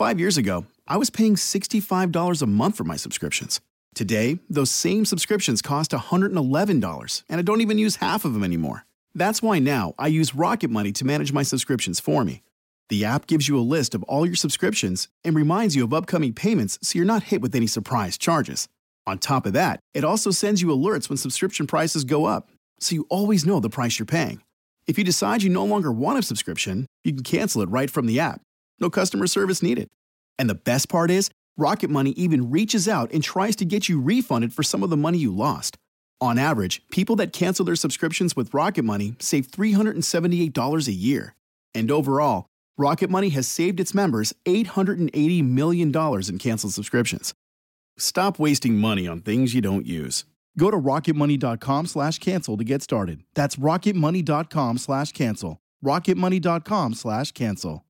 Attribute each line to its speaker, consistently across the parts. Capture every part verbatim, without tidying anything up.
Speaker 1: Five years ago, I was paying sixty-five dollars a month for my subscriptions. Today, those same subscriptions cost one hundred eleven dollars, and I don't even use half of them anymore. That's why now I use Rocket Money to manage my subscriptions for me. The app gives you a list of all your subscriptions and reminds you of upcoming payments so you're not hit with any surprise charges. On top of that, it also sends you alerts when subscription prices go up, so you always know the price you're paying. If you decide you no longer want a subscription, you can cancel it right from the app. No customer service needed. And the best part is, Rocket Money even reaches out and tries to get you refunded for some of the money you lost. On average, people that cancel their subscriptions with Rocket Money save three hundred seventy-eight dollars a year. And overall, Rocket Money has saved its members eight hundred eighty million dollars in canceled subscriptions. Stop wasting money on things you don't use. Go to rocketmoney.com slash cancel to get started. That's rocketmoney.com slash cancel. rocketmoney.com slash cancel.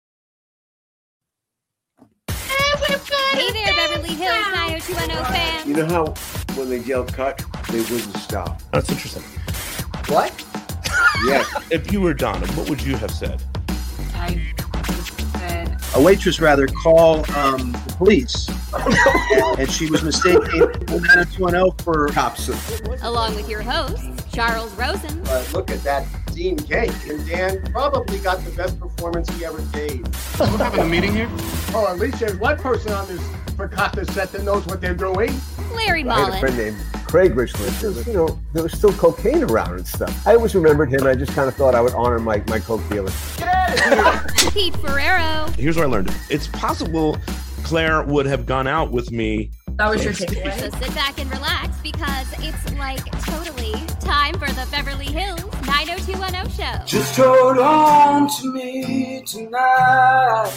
Speaker 2: Hey there, Beverly Hills nine oh two one oh fans.
Speaker 3: You know how when they yell cut, they wouldn't stop.
Speaker 4: That's interesting.
Speaker 3: What? Yes.
Speaker 4: If you were Donna, what would you have said?
Speaker 5: I said...
Speaker 3: A waitress, rather, call um, the police. And she was mistaken nine oh two one oh for cops.
Speaker 2: Along with your host, Charles Rosen.
Speaker 3: Uh, look at that Dean cake. And Dan probably got the best performance he ever gave.
Speaker 6: We're having a meeting here?
Speaker 7: Oh, at least there's one person on this Fakata set that knows what they're doing.
Speaker 2: Larry
Speaker 8: I had a
Speaker 2: Mullen.
Speaker 8: friend named Craig Richland. There was, you know, there was still cocaine around and stuff. I always remembered him. And I just kind of thought I would honor my, my coke dealer.
Speaker 7: Get out of here!
Speaker 2: Pete Ferrero.
Speaker 4: Here's where I learned it. It's possible Claire would have gone out with me.
Speaker 5: That was your takeaway.
Speaker 2: So sit back and relax because it's like totally time for the Beverly Hills nine oh two one oh show.
Speaker 9: Just hold on to me tonight.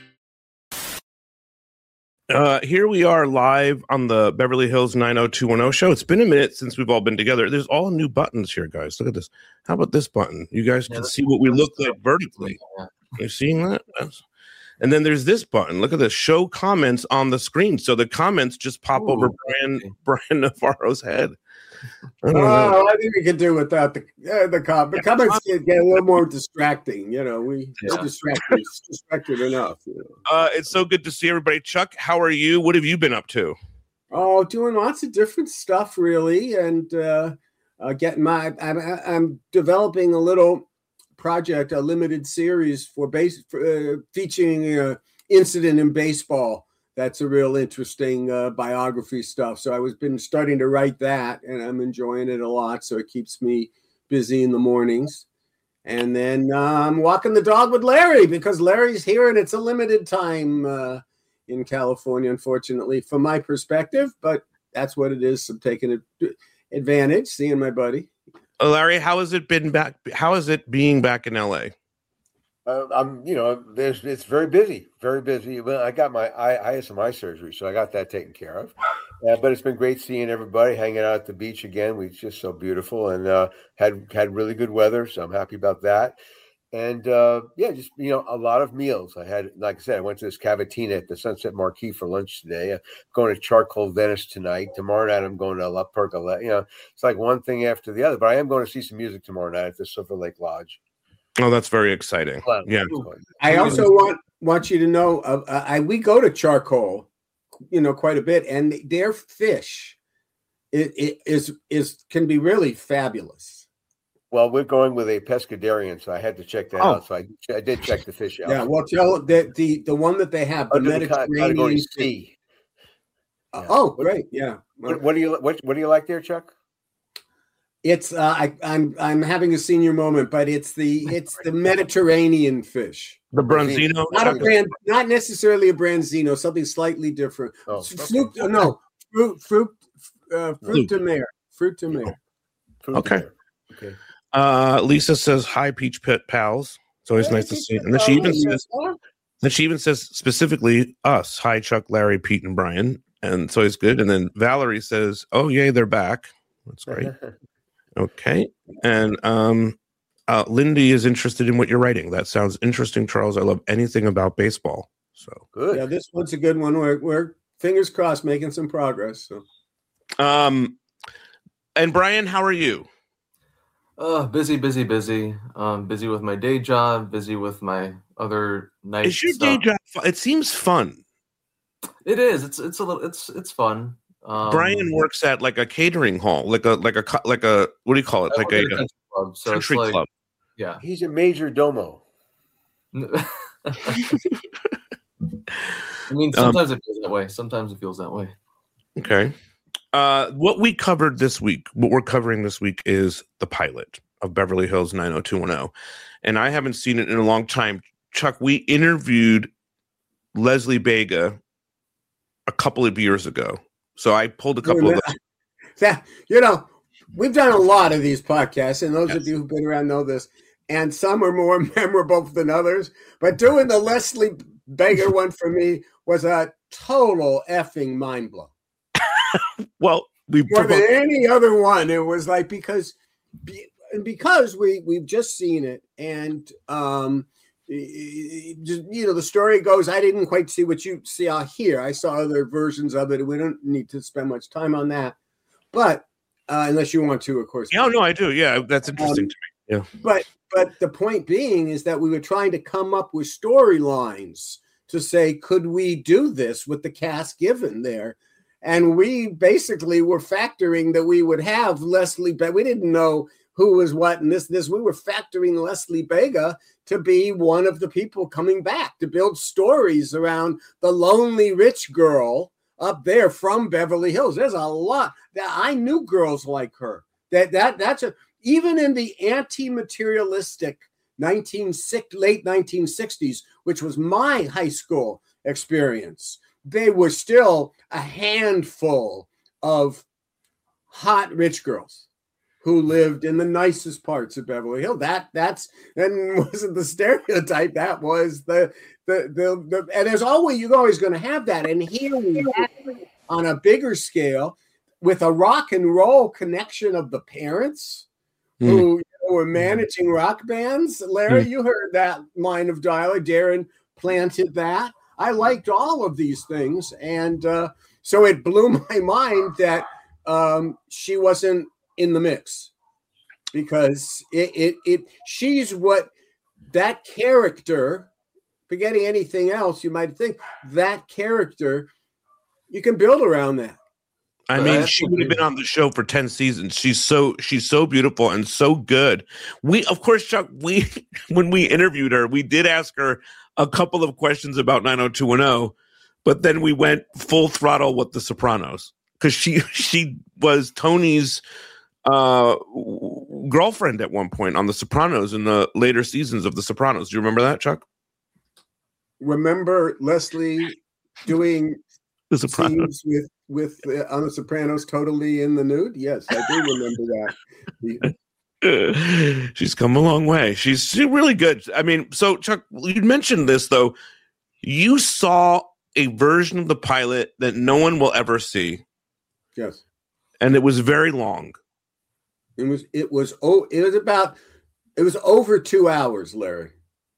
Speaker 4: Uh, here we are live on the Beverly Hills nine oh two one oh show. It's been a minute since we've all been together. There's all new buttons here, guys. Look at this. How about this button? You guys can see what we look like vertically. You're seeing that? That's... And then there's this button. Look at this. Show comments on the screen. So the comments just pop Ooh, over Brian, Brian Navarro's head.
Speaker 3: I, oh, I think we could do without the uh, the, com- the comments. Get, get a little more distracting. You know, we, yeah. we're distracted, distracted enough. You know?
Speaker 4: uh, it's so good to see everybody. Chuck, how are you? What have you been up to?
Speaker 3: Oh, doing lots of different stuff, really, and uh, uh, getting my. I'm, I'm developing a little project, a limited series for base for, uh, featuring an incident in baseball. That's a real interesting uh, biography stuff. So I was been starting to write that, and I'm enjoying it a lot. So it keeps me busy in the mornings. And then uh, I'm walking the dog with Larry because Larry's here, and it's a limited time uh, in California, unfortunately, from my perspective. But that's what it is. I'm taking advantage, seeing my buddy.
Speaker 4: Larry, how has it been back? How is it being back in L A?
Speaker 8: Uh, I'm, you know, there's it's very busy, very busy. Well, I got my eye, I had some eye surgery, so I got that taken care of. Uh, but it's been great seeing everybody, hanging out at the beach again. We it's just so beautiful, and uh, had had really good weather, so I'm happy about that. And uh, yeah, just you know, a lot of meals. I had, like I said, I went to this Cavatina at the Sunset Marquis for lunch today. I'm going to Charcoal Venice tonight. Tomorrow night, I'm going to La Pergola. You know, it's like one thing after the other. But I am going to see some music tomorrow night at the Silver Lake Lodge.
Speaker 4: Oh, that's very exciting. Well, yeah.
Speaker 3: I also want want you to know, uh, I we go to Charcoal, you know, quite a bit, and their fish it, it is is can be really fabulous.
Speaker 8: Well, we're going with a pescadarian, so I had to check that oh. out. So I, I did check the fish out.
Speaker 3: Yeah, well, tell the the, the one that they have, the
Speaker 8: Under
Speaker 3: Mediterranean
Speaker 8: the sea.
Speaker 3: Uh, yeah. Oh, great, yeah.
Speaker 8: What, what do you what what do you like there, Chuck?
Speaker 3: It's uh, I, I'm I'm having a senior moment, but it's the it's the Mediterranean fish.
Speaker 4: The branzino,
Speaker 3: not a brand, not necessarily a branzino, something slightly different.
Speaker 8: Oh,
Speaker 3: fruit, okay. No, fruit, fruit, uh, fruit de mer, fruit de mer.
Speaker 4: Okay. Okay. Uh, Lisa says hi, Peach Pit pals. It's always hey, nice to see you. And then she even says, then she even says specifically us. Hi, Chuck, Larry, Pete, and Brian. And it's always good. And then Valerie says, "Oh yay, they're back." That's great. Okay. And um, uh, Lindy is interested in what you're writing. That sounds interesting, Charles. I love anything about baseball. So
Speaker 3: good. Yeah, this one's a good one. We're, we're fingers crossed, making some progress. So,
Speaker 4: um, and Brian, how are you?
Speaker 6: Uh, busy, busy, busy. Um, busy with my day job. Busy with my other night.
Speaker 4: Is your
Speaker 6: stuff.
Speaker 4: day job? Fun? It seems fun.
Speaker 6: It is. It's it's a little. It's it's fun. Um,
Speaker 4: Brian works at like a catering hall, like a like a like a what do you call it?
Speaker 6: I
Speaker 4: Like
Speaker 6: work
Speaker 4: a,
Speaker 6: at a country club. So
Speaker 4: country
Speaker 6: it's like,
Speaker 4: club.
Speaker 6: Yeah.
Speaker 8: He's a major domo.
Speaker 6: I mean, sometimes um, it feels that way. Sometimes it feels that way.
Speaker 4: Okay. Uh, what we covered this week, what we're covering this week is the pilot of Beverly Hills nine oh two one oh. And I haven't seen it in a long time. Chuck, we interviewed Leslie Bega a couple of years ago. So I pulled a couple of those.
Speaker 3: That, you know, we've done a lot of these podcasts, and those
Speaker 4: Yes.
Speaker 3: of you who've been around know this. And some are more memorable than others. But doing the Leslie Bega one for me was a total effing mind blow.
Speaker 4: Well, we
Speaker 3: more than any other one. It was like because because we we've just seen it, and um, just, you know, the story goes. I didn't quite see what you see out here. I saw other versions of it. We don't need to spend much time on that, but uh, unless you want to, of course.
Speaker 4: Yeah, no, I do. Yeah, that's interesting
Speaker 3: um,
Speaker 4: to me. Yeah,
Speaker 3: but but the point being is that we were trying to come up with storylines to say, could we do this with the cast given there? And we basically were factoring that we would have Leslie Bega. We didn't know who was what and this, this. We were factoring Leslie Bega to be one of the people coming back to build stories around the lonely rich girl up there from Beverly Hills. There's a lot that I knew girls like her. That that that's a even in the anti-materialistic nineteen late nineteen sixties, which was my high school experience. They were still a handful of hot rich girls who lived in the nicest parts of Beverly Hills. That that's and wasn't the stereotype. That was the the the, the and there's always you're always going to have that. And here we have on a bigger scale with a rock and roll connection of the parents mm. who you know, were managing rock bands. Larry, mm. you heard that line of dialogue. Darren planted that. I liked all of these things. And uh, so it blew my mind that um, she wasn't in the mix because it, it, it, she's what that character, forgetting anything else, you might think that character, you can build around that.
Speaker 4: I mean, she would have been on the show for ten seasons. She's so she's so beautiful and so good. We, of course, Chuck, we when we interviewed her, we did ask her a couple of questions about nine oh two one oh, but then we went full throttle with The Sopranos because she she was Tony's uh, girlfriend at one point on The Sopranos in the later seasons of The Sopranos. Do you remember that, Chuck?
Speaker 3: Remember Leslie doing
Speaker 4: The Sopranos
Speaker 3: with with uh, on The Sopranos totally in the nude? Yes, I do remember that.
Speaker 4: Yeah. She's come a long way. She's, she's really good. I mean, so Chuck, you mentioned this though. You saw a version of the pilot that no one will ever see.
Speaker 3: Yes,
Speaker 4: and it was very long.
Speaker 3: It was. It was. Oh, it was about. It was over two hours, Larry.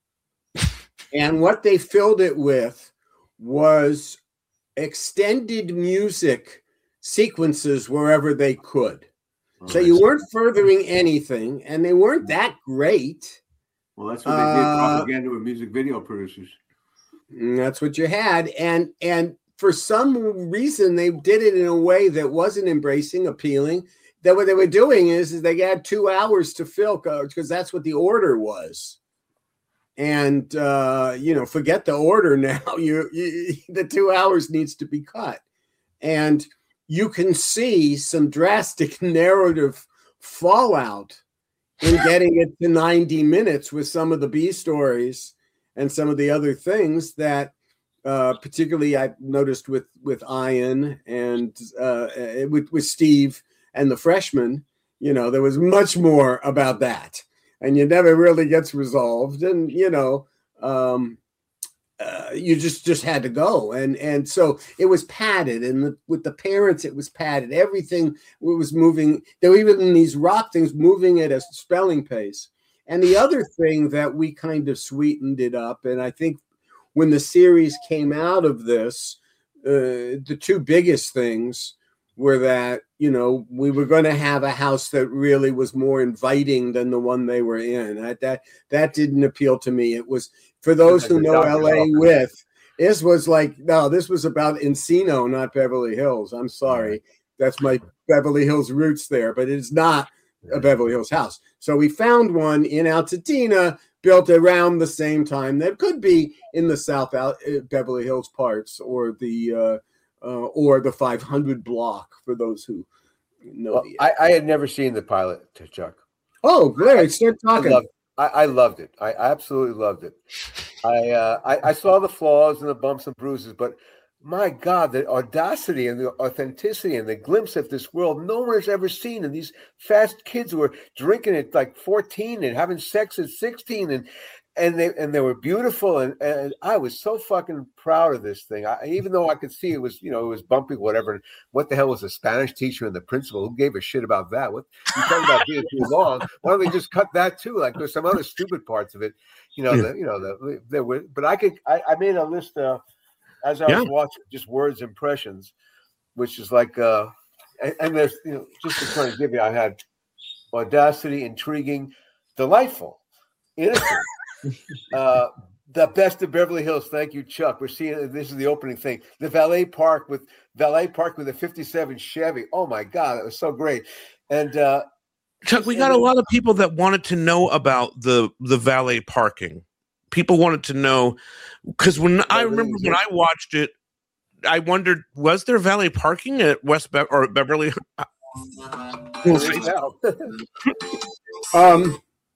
Speaker 3: And what they filled it with was extended music sequences wherever they could. Oh, so you weren't furthering anything, and they weren't that great.
Speaker 8: Well, that's what they did uh, propaganda with music video producers.
Speaker 3: That's what you had. And and for some reason, they did it in a way that wasn't embracing, appealing. That what they were doing is, is they had two hours to fill because that's what the order was. And, uh, you know, forget the order now. You, you the two hours needs to be cut. And you can see some drastic narrative fallout in getting it to ninety minutes with some of the B stories and some of the other things that uh, particularly I noticed with, with Ian and uh, with, with Steve and the freshman. You know, there was much more about that. And you never really gets resolved, and you know, um, uh, you just just had to go, and and so it was padded, and the, with the parents, it was padded. Everything was moving. There were even in these rock things moving at a spelling pace. And the other thing that we kind of sweetened it up, and I think when the series came out of this, uh, the two biggest things were that, you know, we were going to have a house that really was more inviting than the one they were in. That that, that didn't appeal to me. It was, for those who know L A with, this was like, no, this was about Encino, not Beverly Hills. I'm sorry. That's my Beverly Hills roots there, but it's not a Beverly Hills house. So we found one in Altadena built around the same time that could be in the South Al- Beverly Hills parts or the uh, uh, or the five hundred block for those who know.
Speaker 8: Well,
Speaker 3: the
Speaker 8: I, I had never seen the pilot, to Chuck.
Speaker 3: Oh, great! Start talking.
Speaker 8: I loved, I, I loved it. I absolutely loved it. I, uh, I I saw the flaws and the bumps and bruises, but my God, the audacity and the authenticity and the glimpse of this world no one has ever seen. And these fast kids who were drinking at like fourteen and having sex at sixteen, and and they and they were beautiful. And, and I was so fucking proud of this thing. I, even though I could see it was, you know, it was bumpy, whatever. And what the hell was the Spanish teacher and the principal? Who gave a shit about that? What you talking about being too long? Why don't they just cut that too? Like there's some other stupid parts of it, you know. Yeah. The, you know, the, there were. But I could. I, I made a list. Uh, As I was yeah. watching, just words, impressions, which is like, uh, and, and there's, you know, just to kind of give you, I had audacity, intriguing, delightful, innocent, uh, the best of Beverly Hills. Thank you, Chuck. We're seeing, this is the opening thing. The valet park with valet park with a fifty-seven Chevy. Oh my God, that was so great. And uh,
Speaker 4: Chuck, we got a lot of people that wanted to know about the the valet parking. People wanted to know, because when yeah, I remember when I watched it, I wondered, was there valet parking at West Be- or Beverly?
Speaker 3: um,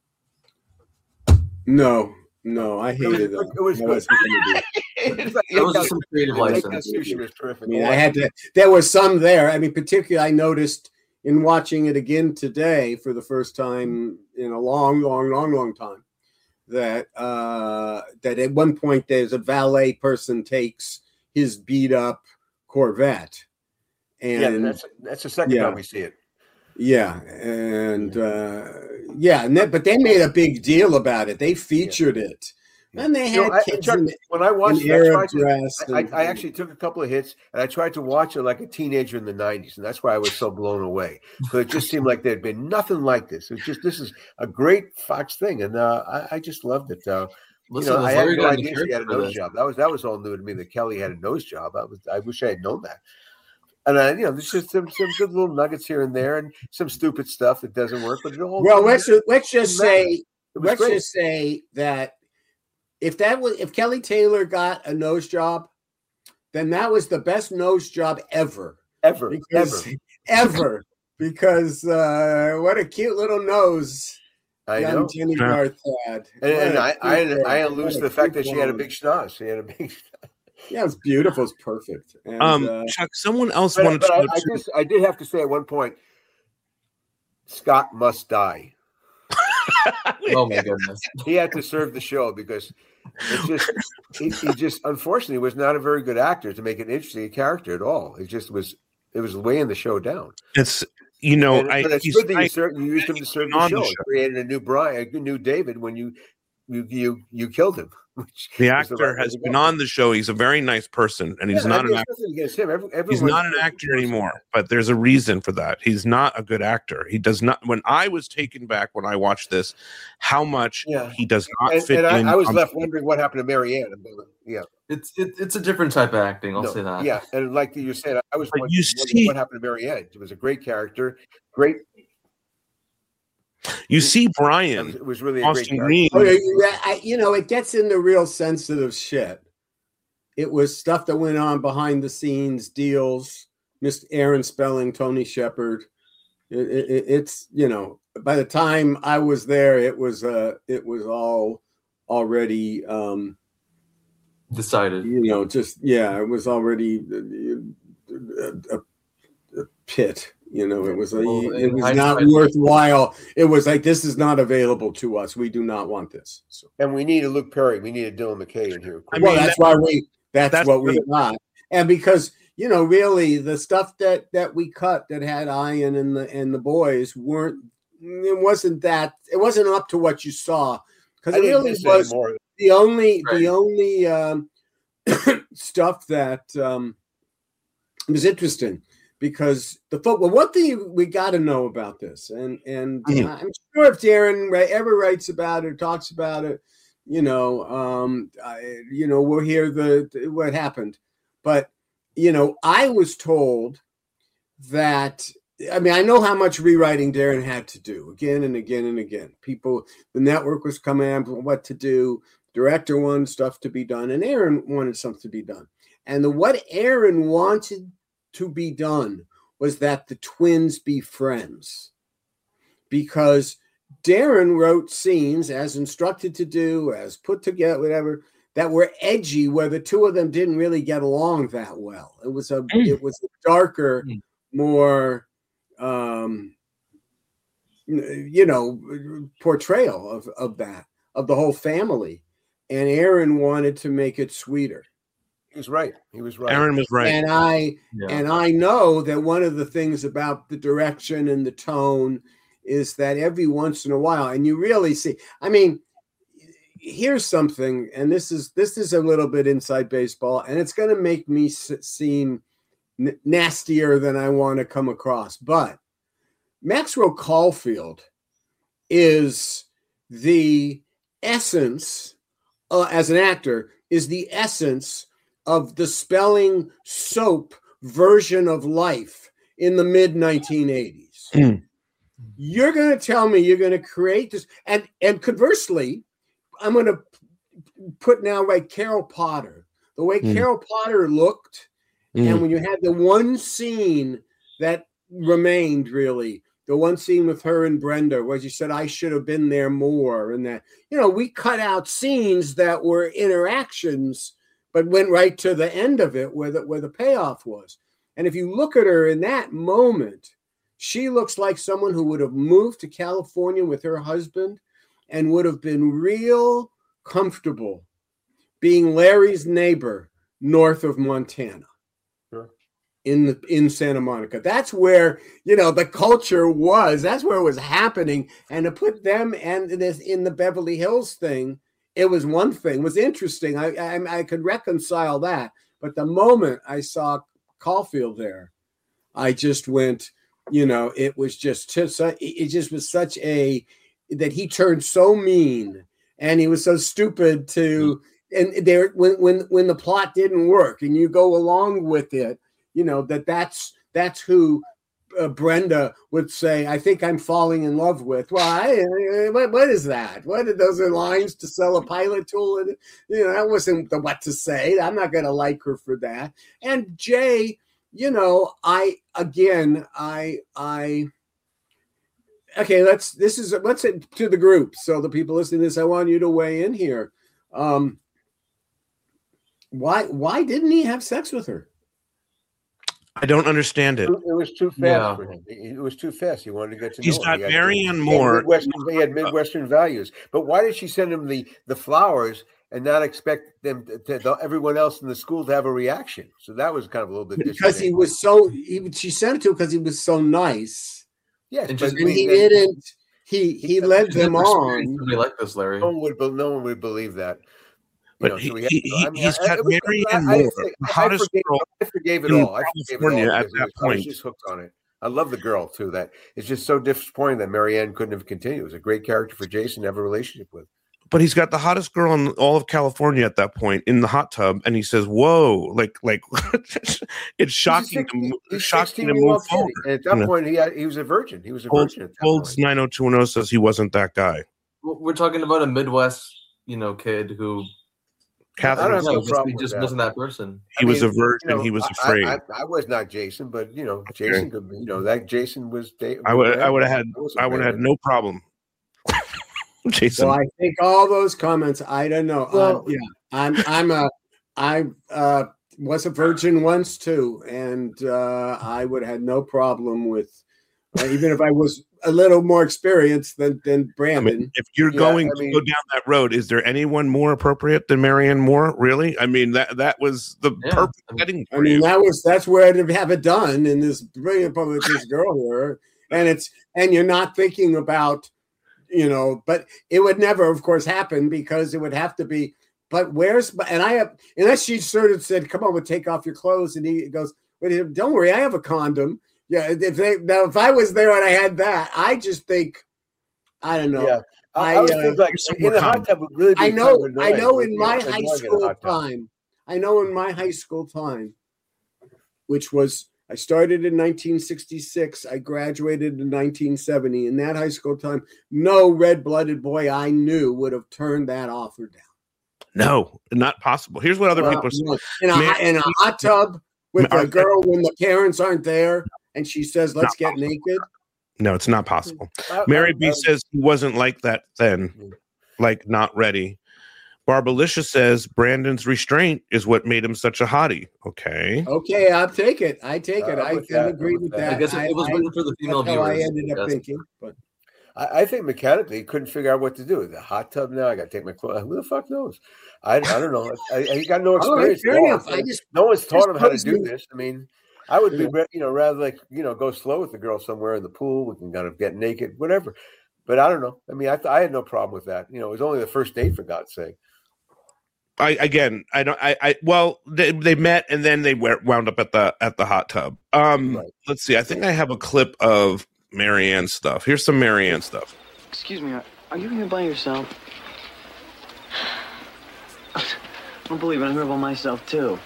Speaker 3: no, no, I hated
Speaker 8: it.
Speaker 3: that.
Speaker 8: It was, it was,
Speaker 6: it was, it was some creative license.
Speaker 3: I mean, I had to. There was some there. I mean, particularly, I noticed in watching it again today for the first time in a long, long, long, long time. That uh, that at one point there's a valet person takes his beat up Corvette, and
Speaker 8: yeah, that's that's the second
Speaker 3: yeah,
Speaker 8: time we see it.
Speaker 3: Yeah, and uh, yeah, and that, but they made a big deal about it. They featured yeah. it, and they had
Speaker 8: you know, I,
Speaker 3: kids
Speaker 8: Chuck,
Speaker 3: in,
Speaker 8: when I watched
Speaker 3: in
Speaker 8: it,
Speaker 3: Arab
Speaker 8: I,
Speaker 3: dress.
Speaker 8: I,
Speaker 3: and,
Speaker 8: I, I actually took a couple of hits, and I tried to watch it like a teenager in the nineties, and that's why I was so blown away. So it just seemed like there'd been nothing like this. It was just this is a great Fox thing, and uh, I, I just loved it. Uh,
Speaker 6: Listen,
Speaker 8: you know, I had no
Speaker 6: idea
Speaker 8: he had a nose job. That was that was all new to me. That Kelly had a nose job. I was I wish I had known that. And uh, you know, there's just some, some good little nuggets here and there, and some stupid stuff that doesn't work. But it all
Speaker 3: well, let's just, let's just say let's
Speaker 8: great.
Speaker 3: just say that if that was if Kelly Taylor got a nose job, then that was the best nose job ever,
Speaker 8: ever,
Speaker 3: because,
Speaker 8: ever,
Speaker 3: ever. Because uh, what a cute little nose.
Speaker 8: I
Speaker 3: young
Speaker 8: know.
Speaker 3: Jenny Garth had.
Speaker 8: And, and I, I, I, I allude to the fact that she had a
Speaker 3: one.
Speaker 8: big schnoz. She had a big.
Speaker 3: Yeah, it's beautiful. It's perfect. And,
Speaker 4: um,
Speaker 3: uh,
Speaker 4: Chuck, someone else
Speaker 8: but,
Speaker 4: wanted
Speaker 8: but
Speaker 4: to.
Speaker 8: I, I just, I did have to say at one point, Scott must die.
Speaker 6: Oh my goodness!
Speaker 8: He had to serve the show because it just, he, he just, unfortunately, was not a very good actor to make an interesting character at all. It just was, it was weighing the show down.
Speaker 4: It's. You know,
Speaker 8: and,
Speaker 4: I,
Speaker 8: but it's good that you, served, you used him to serve the show. the show. Created a new Brian, a new David when you you you, you killed him.
Speaker 4: The actor the right has been on the show. He's a very nice person, and he's
Speaker 8: yeah,
Speaker 4: not
Speaker 8: I mean,
Speaker 4: an actor.
Speaker 8: Against him. Every,
Speaker 4: he's not an actor anymore, but there's a reason for that. He's not a good actor. He does not. When I was taken back when I watched this, how much
Speaker 8: yeah.
Speaker 4: he does not
Speaker 8: and,
Speaker 4: fit
Speaker 8: and
Speaker 4: in.
Speaker 8: I, I was
Speaker 4: on,
Speaker 8: left wondering what happened to Marianne. Yeah,
Speaker 6: it's it, it's a different type of acting. I'll
Speaker 8: no,
Speaker 6: say that.
Speaker 8: Yeah, and like you said, I was wondering
Speaker 4: you see,
Speaker 8: what happened to Marianne. It was a great character, great.
Speaker 4: You see Brian.
Speaker 8: It was really a
Speaker 4: Austin
Speaker 8: great
Speaker 4: Green.
Speaker 3: Oh, yeah, I, you know, it gets into real sensitive shit. It was stuff that went on behind the scenes, deals, Mister Aaron Spelling, Tony Shepard. It, it, it's, you know, by the time I was there, it was uh, it was all already um,
Speaker 6: decided.
Speaker 3: You know, just yeah, it was already a, a, a pit. You know, it was a,
Speaker 6: well,
Speaker 3: it was not worthwhile. It was like, this is not available to us. We do not want this. So.
Speaker 8: And we need a Luke Perry. We need a Dylan McKay in here.
Speaker 3: I mean, well, that's that, why we. That's, that's what we got. And because you know, really, the stuff that that we cut that had Ian and the and the boys weren't. It wasn't that. It wasn't up to what you saw because it really was the only right. the only um, stuff that um, was interesting. because the football. One thing we got to know about this, and and
Speaker 4: Mm.
Speaker 3: I'm sure if Darren Ray ever writes about it, talks about it, you know, um, I, you know, we'll hear the, the what happened. But you know, I was told that. I mean, I know how much rewriting Darren had to do again and again and again. People, the network was coming up with what to do. Director wanted stuff to be done, and Aaron wanted something to be done. And the what Aaron wanted to be done was that the twins be friends, because Darren wrote scenes as instructed to do, as put together, whatever, that were edgy, where the two of them didn't really get along that well. It was a, mm. it was a darker, mm. more, um, you know, portrayal of, of that, of the whole family. And Aaron wanted to make it sweeter.
Speaker 8: He was right. He was right.
Speaker 4: Aaron was right.
Speaker 3: And I yeah. and I know that one of the things about the direction and the tone is that every once in a while, and you really see, I mean, here's something, and this is this is a little bit inside baseball, and it's going to make me seem n- nastier than I want to come across. But Maxwell Caulfield is the essence, uh, as an actor, is the essence of the spelling soap version of life in the mid nineteen eighties. Mm. You're going to tell me you're going to create this, and and conversely, I'm going to put now right Carol Potter, the way mm. Carol Potter looked, mm. and when you had the one scene that remained, really, the one scene with her and Brenda, where she said, I should have been there more, and that, you know, we cut out scenes that were interactions, but went right to the end of it where the, where the payoff was. And if you look at her in that moment, she looks like someone who would have moved to California with her husband and would have been real comfortable being Larry's neighbor north of Montana.
Speaker 8: Sure.
Speaker 3: In the, in Santa Monica. That's where, you know, the culture was. That's where it was happening. And to put them and this in the Beverly Hills thing, it was one thing. It was interesting. I, I I could reconcile that. But the moment I saw Caulfield there, I just went, you know, it was just, just it just was such a, that he turned so mean and he was so stupid to, and there when when when the plot didn't work and you go along with it, you know, that that's that's who uh, Brenda would say, I think I'm falling in love with. Well, I, what, what is that? What are those are lines to sell a pilot tool? And, you know, that wasn't the what to say. I'm not going to like her for that. And Jay, you know, I, again, I, I, okay, let's, this is, let's get to the group. So the people listening to this, I want you to weigh in here. Um, why, why didn't he have sex with her?
Speaker 4: I don't understand it.
Speaker 8: It was too fast yeah. for him. It was too fast. He wanted to get to
Speaker 4: He's
Speaker 8: know her.
Speaker 4: He's got Marianne Moore.
Speaker 8: Midwestern, he had Midwestern values. But why did she send him the, the flowers and not expect them to, to, everyone else in the school to have a reaction? So that was kind of a little bit
Speaker 3: because he was so. He, she sent it to him because he was so nice.
Speaker 8: Yes,
Speaker 3: and, just, and he then, didn't. He he, he led them on.
Speaker 6: Really like this, Larry.
Speaker 8: No one would. No one would believe that.
Speaker 4: But know, he, so he, he, I mean, he's got Marianne Moore, the hottest girl.
Speaker 8: I forgave it all. I forgave it all
Speaker 4: at that point.
Speaker 8: I was just hooked on it. I love the girl too. That it's just so disappointing that Marianne couldn't have continued. It was a great character for Jason to have a relationship with.
Speaker 4: But he's got the hottest girl in all of California at that point in the hot tub, and he says, "Whoa!" Like, like it's shocking.
Speaker 8: He's
Speaker 4: to,
Speaker 8: he's
Speaker 4: shocking to move forward.
Speaker 8: And at that you point, know. he had, he was a virgin. He was a
Speaker 4: Gold,
Speaker 8: virgin. At that
Speaker 4: Gold's nine oh two one oh says he wasn't that guy.
Speaker 6: We're talking about a Midwest, you know, kid who.
Speaker 4: Catherine,
Speaker 6: I don't know. Just, he just that. wasn't that person.
Speaker 4: He I was
Speaker 8: mean,
Speaker 4: a virgin.
Speaker 8: You know,
Speaker 4: he was afraid.
Speaker 8: I, I, I was not Jason, but you know, Jason could. You know, that Jason was.
Speaker 4: I would. I would have had. I would have had no problem. Jason.
Speaker 3: Well, I think all those comments. I don't know. Well, um, yeah, I'm. I'm a. I uh, was a virgin once too, and uh, I would have had no problem with, uh, even if I was a little more experienced than than Brandon.
Speaker 4: I mean, if you're yeah, going I mean, to go down that road, is there anyone more appropriate than Marianne Moore? Really? I mean, that that was the yeah. perfect setting.
Speaker 3: I mean, you. that was that's where I'd have it done in this brilliant public this girl here, and it's and you're not thinking about, you know, but it would never, of course, happen because it would have to be. But where's and I have unless she sort of said, "Come on, we'll take off your clothes," and he goes, but if, don't worry, I have a condom. Yeah, if they now if I was there and I had that, I just think, I don't know.
Speaker 8: Yeah. I,
Speaker 3: I,
Speaker 8: I was
Speaker 3: uh,
Speaker 8: thinking like in the hot tub would really be
Speaker 3: I know,
Speaker 8: kind of
Speaker 3: I know
Speaker 8: annoying,
Speaker 3: in my
Speaker 8: you know,
Speaker 3: high
Speaker 8: annoying in a
Speaker 3: school
Speaker 8: hot tub.
Speaker 3: time, I know in my high school time, which was, I started in nineteen sixty-six, I graduated in nineteen seventy. In that high school time, no red-blooded boy I knew would have turned that offer down.
Speaker 4: No, not possible. Here's what other
Speaker 3: Well,
Speaker 4: people say.
Speaker 3: In a,
Speaker 4: Man-
Speaker 3: in a hot tub with
Speaker 4: Are-
Speaker 3: a girl when the parents aren't there and she says, let's get
Speaker 4: possible.
Speaker 3: naked.
Speaker 4: No, it's not possible.
Speaker 8: I-
Speaker 4: Mary
Speaker 8: I-
Speaker 4: B
Speaker 8: I-
Speaker 4: says he wasn't like that then, like not ready. Barbalicia says Brandon's restraint is what made him such a hottie. Okay.
Speaker 3: Okay, I'll take it. I take
Speaker 8: Uh,
Speaker 3: it.
Speaker 8: I'm
Speaker 3: I
Speaker 8: with
Speaker 3: can
Speaker 8: that.
Speaker 3: agree
Speaker 8: I'm with
Speaker 3: with
Speaker 8: that.
Speaker 3: that.
Speaker 6: I guess it was written for the female
Speaker 3: that's how I
Speaker 6: viewers,
Speaker 3: ended up
Speaker 6: yes.
Speaker 3: thinking. But
Speaker 8: I, I think mechanically he couldn't figure out what to do. The hot tub now, I got to take my clothes. Who the fuck knows? I, I don't know. I, I got no
Speaker 3: all right,
Speaker 8: experience.
Speaker 3: fair
Speaker 8: at all.
Speaker 3: enough. I just
Speaker 8: no one's taught
Speaker 3: just
Speaker 8: him how to
Speaker 3: posed
Speaker 8: do
Speaker 3: me-
Speaker 8: this. I mean, I would be, re- you know, rather like, you know, go slow with the girl somewhere in the pool. We can kind of get naked, whatever. But I don't know. I mean, I, th- I had no problem with that. You know, it was only the first date, for God's sake.
Speaker 4: I again, I don't. I, I well, they, they met and then they were, wound up at the at the hot tub. Um,
Speaker 8: Right.
Speaker 4: Let's see. I think I have a clip of Marianne stuff. Here's some Marianne stuff.
Speaker 10: Excuse me, are, are you here by yourself? I don't believe it. I'm here by myself too.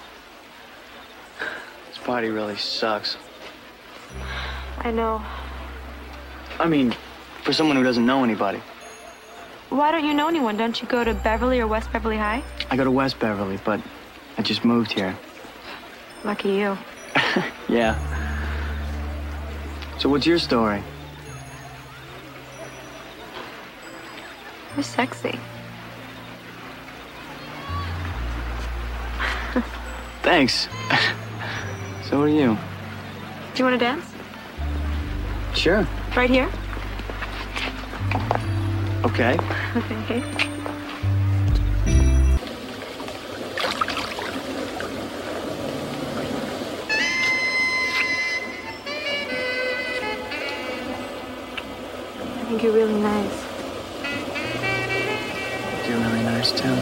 Speaker 10: This party really sucks.
Speaker 11: I know.
Speaker 10: I mean, for someone who doesn't know anybody.
Speaker 11: Why don't you know anyone? Don't you go to Beverly or West Beverly High?
Speaker 10: I go to West Beverly, but I just moved here.
Speaker 11: Lucky you.
Speaker 10: Yeah. So what's your story?
Speaker 11: You're sexy.
Speaker 10: Thanks. So are you.
Speaker 11: Do you want to dance?
Speaker 10: Sure.
Speaker 11: Right here?
Speaker 10: Okay.
Speaker 11: Okay. I think you're really nice.
Speaker 10: You're really nice too.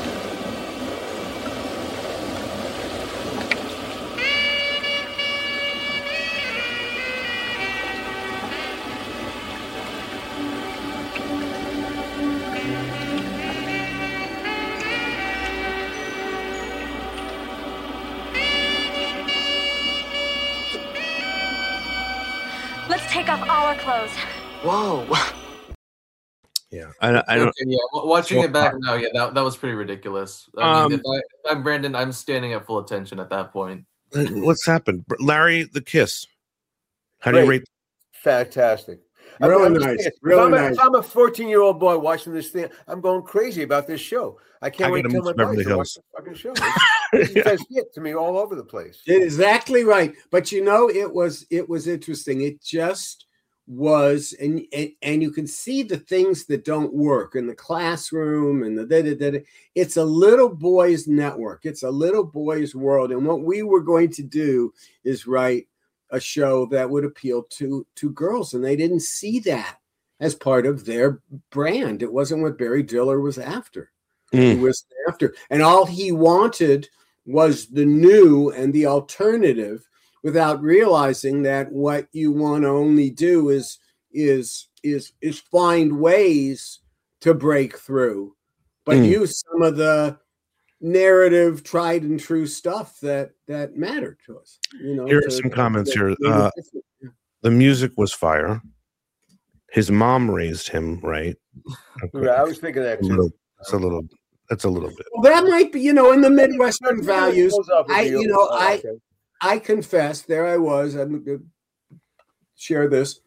Speaker 11: Let's take off all our clothes.
Speaker 10: Whoa.
Speaker 4: Yeah, I, I don't.
Speaker 6: Okay, yeah, w- watching
Speaker 4: so
Speaker 6: it back
Speaker 4: hard.
Speaker 6: now, yeah, that, that was pretty ridiculous. I
Speaker 4: Um,
Speaker 6: mean, if, I, if I'm Brandon, I'm standing at full attention at that point.
Speaker 4: What's happened, Larry? The kiss. How do you
Speaker 8: Great.
Speaker 4: rate?
Speaker 8: Fantastic. I
Speaker 3: Really
Speaker 8: I'm just
Speaker 3: nice,
Speaker 8: thinking,
Speaker 3: really
Speaker 8: if I'm, a,
Speaker 3: nice.
Speaker 8: if I'm a fourteen-year-old boy watching this thing, I'm going crazy about this show. I can't
Speaker 4: I
Speaker 8: wait
Speaker 4: gotta
Speaker 8: till my
Speaker 4: move to Beverly
Speaker 8: boys to watch
Speaker 4: Hills.
Speaker 8: the fucking show. It's, it's just hit to me all over the place.
Speaker 3: Exactly right. But you know, it was it was interesting. It just was, and and, and you can see the things that don't work in the classroom and the da, da, da, da. It's a little boy's network. It's a little boy's world. And what we were going to do is write a show that would appeal to to girls, and they didn't see that as part of their brand. It wasn't what Barry Diller was after. He
Speaker 4: Mm.
Speaker 3: was after, and all he wanted was the new and the alternative, without realizing that what you want to only do is is is is find ways to break through, but
Speaker 4: Mm.
Speaker 3: use some of the narrative, tried and true stuff that that mattered to us. You know,
Speaker 4: Here are
Speaker 3: to-
Speaker 4: some comments
Speaker 3: that
Speaker 4: here.
Speaker 3: made it
Speaker 4: Uh,
Speaker 3: different. Yeah.
Speaker 4: The music was fire. His mom raised him right. Okay.
Speaker 8: Yeah, I was thinking that
Speaker 4: A little,
Speaker 8: too.
Speaker 4: it's a little. That's a little bit.
Speaker 3: Well, that might be, you know, in the Midwestern
Speaker 8: It
Speaker 3: values.
Speaker 8: goes up with
Speaker 3: I,
Speaker 8: you.
Speaker 3: you know,
Speaker 8: Oh,
Speaker 3: I.
Speaker 8: okay.
Speaker 3: I confess, there I was. I'm going to share this.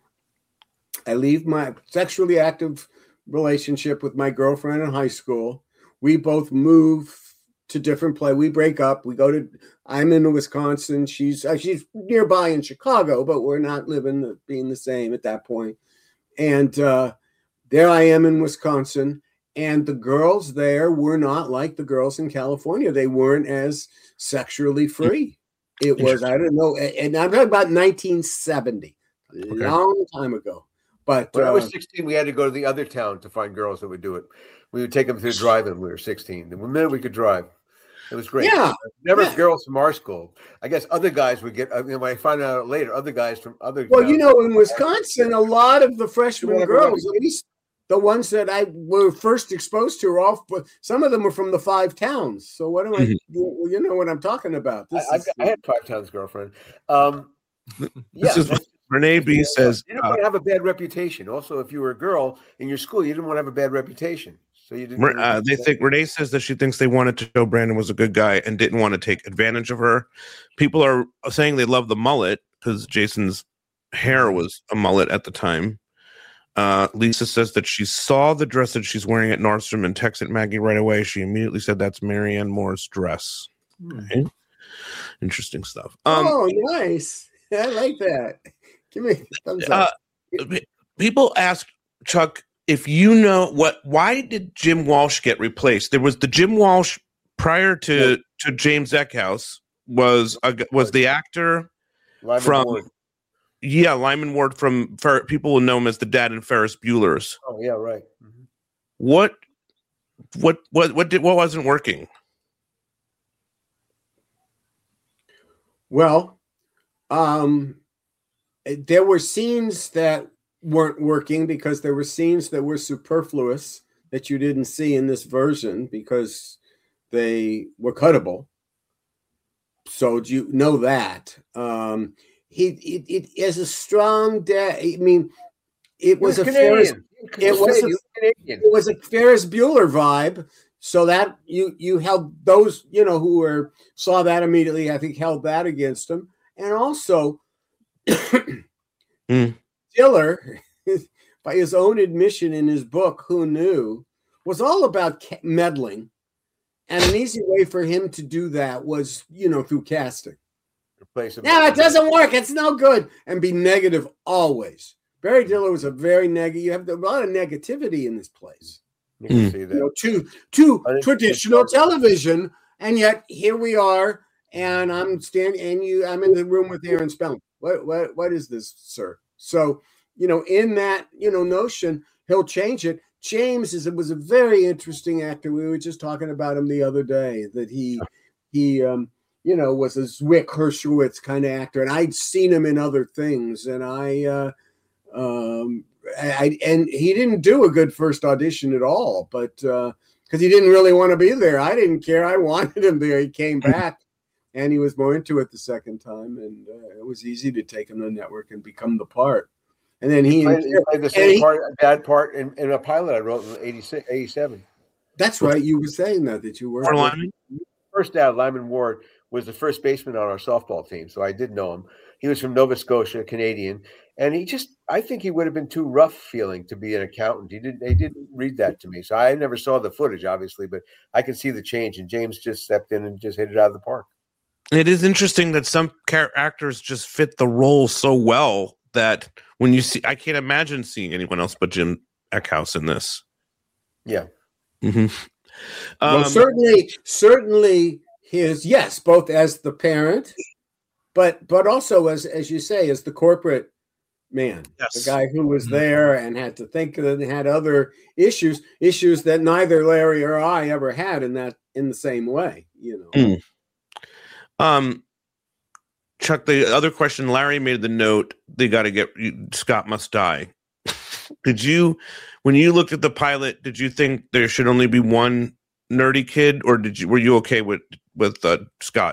Speaker 3: I leave my sexually active relationship with my girlfriend in high school. We both move to different play. We break up. We go to. I'm in Wisconsin. She's uh, she's nearby in Chicago, but we're not living the, being the same at that point. And uh, there I am in Wisconsin. And the girls there were not like the girls in California. They weren't as sexually free. It was, I don't know, and I'm talking about nineteen seventy, a
Speaker 4: Okay.
Speaker 3: long time ago. But
Speaker 8: When I
Speaker 3: uh,
Speaker 8: was sixteen, we had to go to the other town to find girls that would do it. We would take them through drive-in when we were sixteen. The minute we could drive. It was great.
Speaker 3: Yeah.
Speaker 8: Never
Speaker 3: yeah.
Speaker 8: girls from our school. I guess other guys would get, I mean, when I find out later, other guys from other
Speaker 3: Well,
Speaker 8: towns,
Speaker 3: you know, in Wisconsin, a lot of the freshman
Speaker 8: Whatever.
Speaker 3: girls, at least the ones that I were first exposed to, are all, some of them were from the five towns. So what am I, you, you know what I'm talking about. This
Speaker 8: I,
Speaker 3: is,
Speaker 8: I, I had five towns girlfriend. Um,
Speaker 4: This
Speaker 8: yeah,
Speaker 4: is what Renee B says.
Speaker 8: you didn't
Speaker 4: uh,
Speaker 8: want to have a bad reputation. Also, if you were a girl in your school, you didn't want to have a bad reputation. So you didn't.
Speaker 4: Re- uh, they think Renee says that she thinks they wanted to show Brandon was a good guy and didn't want to take advantage of her. People are saying they love the mullet because Jason's hair was a mullet at the time. Uh, Lisa says that she saw the dress that she's wearing at Nordstrom and texted Maggie right away. She immediately said that's Marianne Moore's dress. Okay. Interesting stuff. Um,
Speaker 3: oh, nice. I like that. Give me a thumbs up.
Speaker 4: Uh, people ask Chuck if you know what. Why did Jim Walsh get replaced? There was the Jim Walsh prior to,
Speaker 8: Yep.
Speaker 4: to James Eckhouse was a, was the actor
Speaker 8: Lyman
Speaker 4: from
Speaker 8: Ward.
Speaker 4: yeah Lyman Ward from Fer- people will know him as the dad in Ferris Bueller's.
Speaker 8: Oh yeah, right. Mhm.
Speaker 4: What what what what did what wasn't working?
Speaker 3: Well, um, there were scenes that weren't working because there were scenes that were superfluous that you didn't see in this version because they were cuttable. So do you know that? Um, he it, it is a strong dad. I mean, it was,
Speaker 8: was
Speaker 3: a Ferris,
Speaker 8: Canadian. You could
Speaker 3: it
Speaker 8: just
Speaker 3: was
Speaker 8: say
Speaker 3: a,
Speaker 8: he was Canadian.
Speaker 3: it was a Ferris Bueller vibe. So that you you held those, you know, who were saw that immediately, I think held that against him. And also
Speaker 4: Mm.
Speaker 3: Diller, by his own admission in his book, Who Knew, was all about ca- meddling. And an easy way for him to do that was, you know, through casting.
Speaker 8: Replace him.
Speaker 3: Yeah, it doesn't work. It's no good. And be negative always. Barry Diller was a very negative. You have a lot of negativity in this place.
Speaker 8: You can
Speaker 4: Mm.
Speaker 8: see
Speaker 3: You
Speaker 8: that.
Speaker 3: know, to to
Speaker 8: I think-
Speaker 3: traditional television, and yet here we are, and I'm standing, and you, I'm in the room with Aaron Spelling. What what what is this, sir? So you know, in that you know notion, he'll change it. James is was a very interesting actor. We were just talking about him the other day. That he he um you know was a Zwick Hershowitz kind of actor, and I'd seen him in other things, and I. uh um I, and he didn't do a good first audition at all, but because uh, he didn't really want to be there. I didn't care. I wanted him there. He came back, and he was more into it the second time, and uh, it was easy to take him to the network and become the part. And then he,
Speaker 8: He played, he played the
Speaker 3: and
Speaker 8: same
Speaker 3: he-
Speaker 8: part, dad part in, in a pilot I wrote in eighty-six, eighty-seven.
Speaker 3: That's right. You were saying that that you were
Speaker 4: For Lyman?
Speaker 8: First dad, Lyman Ward, was the first baseman on our softball team, so I did know him. He was from Nova Scotia, Canadian, and he just, I think he would have been too rough feeling to be an accountant. He didn't, he didn't read that to me, so I never saw the footage, obviously, but I can see the change, and James just stepped in and just hit it out of the park.
Speaker 4: It is interesting that some char- actors just fit the role so well that when you see, I can't imagine seeing anyone else but Jim Eckhouse in this.
Speaker 8: Yeah.
Speaker 4: Mm-hmm. Um,
Speaker 3: well, certainly, certainly his yes, both as the parent, but but also as as you say, as the corporate man,
Speaker 4: Yes.
Speaker 3: the guy who was there and had to think and had other issues, issues that neither Larry or I ever had in that in the same way, you know.
Speaker 4: Mm. Um, Chuck, the other question, Larry made the note, they got to get, Scott must die. Did you, when you looked at the pilot, did you think there should only be one nerdy kid, or did you, were you okay with, with uh, Scott?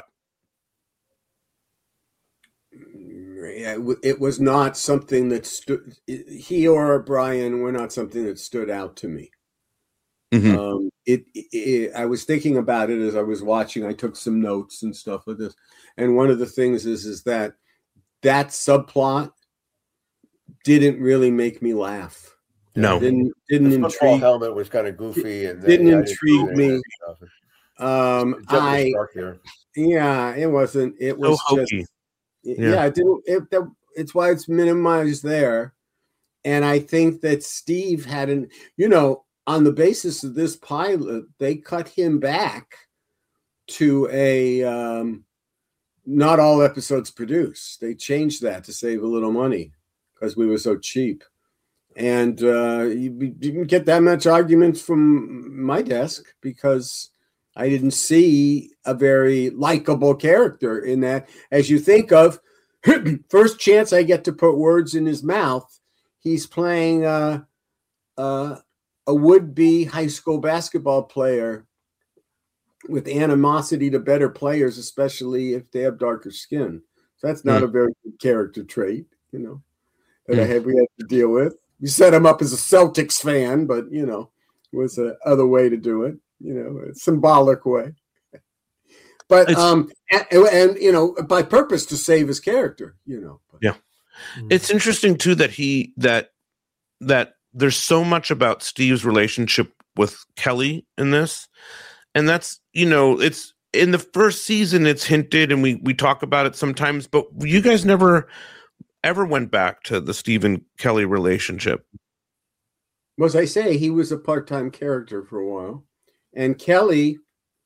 Speaker 3: Yeah, it was not something that stood, he or Brian were not something that stood out to me.
Speaker 4: Mm-hmm.
Speaker 3: Um, it, it, I was thinking about it as I was watching. I took some notes and stuff like this. And one of the things is, is that that subplot didn't really make me laugh.
Speaker 4: No,
Speaker 3: didn't didn't
Speaker 8: the football
Speaker 3: intrigue.
Speaker 8: helmet was kind of goofy and
Speaker 3: Didn't
Speaker 8: yeah, I
Speaker 3: intrigue
Speaker 8: didn't
Speaker 3: me.
Speaker 8: stuff.
Speaker 3: Um,
Speaker 8: Jumping the
Speaker 3: I
Speaker 8: shark there.
Speaker 3: yeah, it wasn't. It
Speaker 4: so
Speaker 3: was
Speaker 4: hokey.
Speaker 3: just
Speaker 4: Yeah.
Speaker 3: yeah. It didn't. It, that, it's why it's minimized there. And I think that Steve had an, you know, on the basis of this pilot, they cut him back to a um, not all episodes produced. They changed that to save a little money because we were so cheap. And uh, you, you didn't get that much arguments from my desk because I didn't see a very likable character in that. As you think of, first chance I get to put words in his mouth, he's playing uh, uh, a would-be high school basketball player with animosity to better players, especially if they have darker skin. So that's not mm. a very good character trait, you know, that mm. I had we had to deal with. You set him up as a Celtics fan, but, you know, it was a other way to do it, you know, a symbolic way. But, it's, um, and, and, you know, by purpose to save his character, you know. But,
Speaker 4: yeah. Mm. It's interesting, too, that he, that, that there's so much about Steve's relationship with Kelly in this. And that's, you know, it's in the first season, it's hinted and we, we talk about it sometimes, but you guys never ever went back to the Steve and Kelly relationship.
Speaker 3: Well, as I say, he was a part-time character for a while. And Kelly,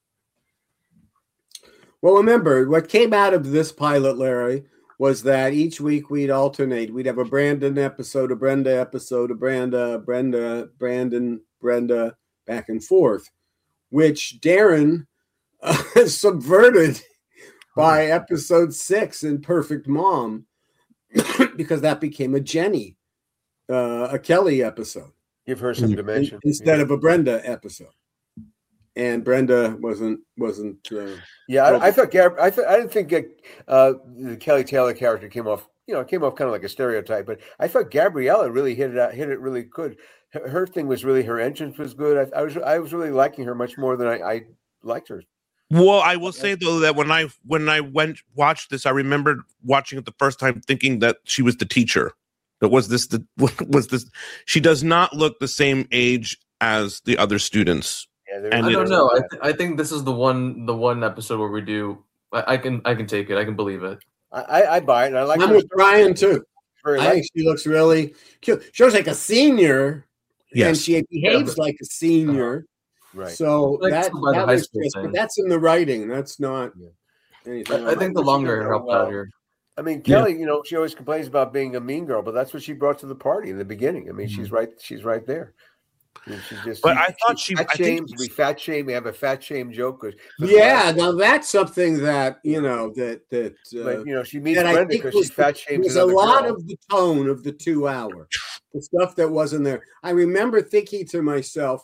Speaker 3: well, remember, what came out of this pilot, Larry, was that each week we'd alternate. We'd have a Brandon episode, a Brenda episode, a Brenda, Brenda, Brandon, Brenda, back and forth, which Darren uh, subverted by episode six in Perfect Mom, because that became a Jenny, uh, a Kelly episode.
Speaker 8: Give her some dimension
Speaker 3: in, instead yeah. of a Brenda episode. And Brenda wasn't wasn't. Uh,
Speaker 8: yeah, I, I thought Gab, I thought I didn't think uh, the Kelly Taylor character came off. You know, it came off kind of like a stereotype, but I thought Gabriella really hit it out, hit it really good. Her, her thing was really her entrance was good. I, I was I was really liking her much more than I, I liked her.
Speaker 4: Well, I will say though that when I when I went watched this, I remembered watching it the first time thinking that she was the teacher. That was this the was this? She does not look the same age as the other students.
Speaker 6: Yeah, and I don't know. I, th- I think this is the one the one episode where we do. I, I can I can take it. I can believe it.
Speaker 8: I, I buy it. And I like.
Speaker 3: I'm with Brian too. I think she looks really cute. She looks like a senior, yes. and she behaves yeah, but, like a senior. Uh-huh.
Speaker 8: Right.
Speaker 3: So like that, that was just, but that's in the writing. That's not
Speaker 8: yeah.
Speaker 3: anything.
Speaker 6: I, I think the longer hair helped out here.
Speaker 8: I mean, Kelly, yeah. you know, she always complains about being a mean girl, but that's what she brought to the party in the beginning. I mean, mm-hmm. she's right. She's right there. I mean, she just.
Speaker 4: But
Speaker 8: she,
Speaker 4: I thought she.
Speaker 8: Fat
Speaker 4: I
Speaker 8: shames,
Speaker 4: think
Speaker 8: we fat shame. We have a fat shame joke.
Speaker 3: Yeah, now that's something that you know that that. Uh,
Speaker 8: but, you know, she meets Brenda because she fat shames.
Speaker 3: There's a lot girl. of the tone of the two hour, the stuff that wasn't there. I remember thinking to myself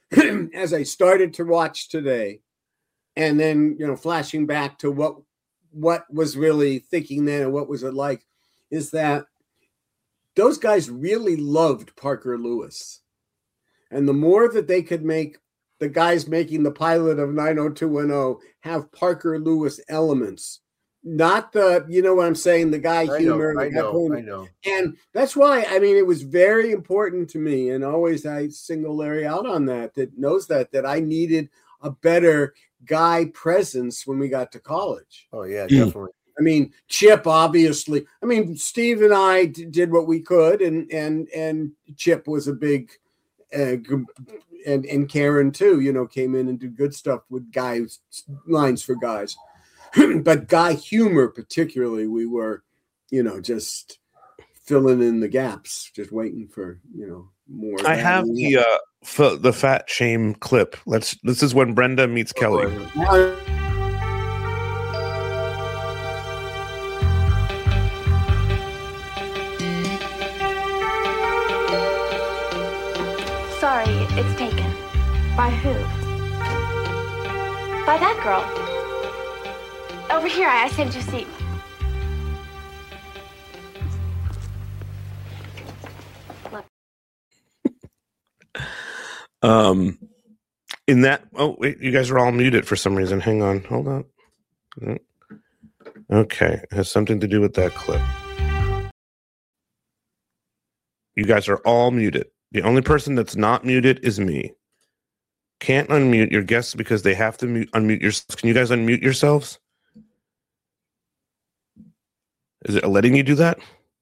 Speaker 3: as I started to watch today, and then you know, flashing back to what. what was really thinking then and what was it like is that those guys really loved Parker Lewis. And the more that they could make the guys making the pilot of nine oh two one oh have Parker Lewis elements, not the, you know what I'm saying, the guy
Speaker 8: I
Speaker 3: humor.
Speaker 8: Know, I know,
Speaker 3: humor.
Speaker 8: I know.
Speaker 3: And that's why, I mean, it was very important to me. And always I single Larry out on that, that knows that, that I needed a better guy presence when we got to college.
Speaker 8: Oh yeah, definitely.
Speaker 3: I mean, Chip obviously. I mean, Steve and I d- did what we could, and and and Chip was a big, uh, and and Karen too. You know, came in and did good stuff with guys lines for guys, but guy humor particularly, we were, you know, just filling in the gaps, just waiting for you know more.
Speaker 4: I have the. Uh... F- the fat shame clip. Let's. This is when Brenda meets Kelly.
Speaker 11: Sorry, it's taken. By who? By that girl. Over here, I saved your seat.
Speaker 4: Um, in that, oh wait, you guys are all muted for some reason. Hang on, hold on. Okay, it has something to do with that clip. You guys are all muted. The only person that's not muted is me. Can't unmute your guests because they have to mute, unmute yourselves. Can you guys unmute yourselves? Is it letting you do that?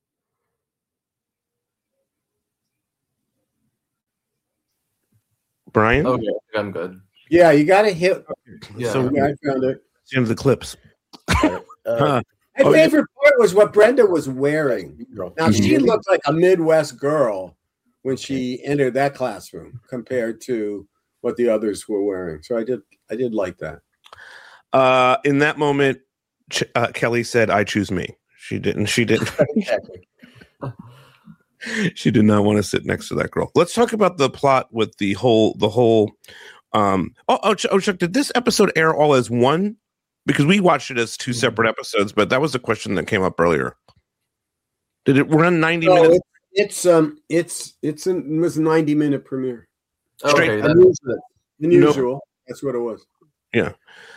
Speaker 4: Brian?
Speaker 6: Oh, yeah, I'm good.
Speaker 3: Yeah, you got to hit.
Speaker 6: Yeah,
Speaker 3: so yeah, I found it.
Speaker 4: It's the end of the clips.
Speaker 3: Uh, huh. My oh, favorite yeah. part was what Brenda was wearing. Now, she looked like a Midwest girl when she entered that classroom compared to what the others were wearing. So I did I did like that.
Speaker 4: Uh, in that moment, Ch- uh, Kelly said, "I choose me." She didn't. She didn't. She did not want to sit next to that girl. Let's talk about the plot with the whole the whole. Um, oh, oh, Ch- oh, Chuck, did this episode air all as one? Because we watched it as two separate episodes, but that was the question that came up earlier. Did it run ninety
Speaker 3: no,
Speaker 4: minutes?
Speaker 3: It, it's um, it's it's a, it was a ninety minute premiere.
Speaker 6: Okay,
Speaker 3: unusual. unusual. No. That's what it was.
Speaker 4: Yeah.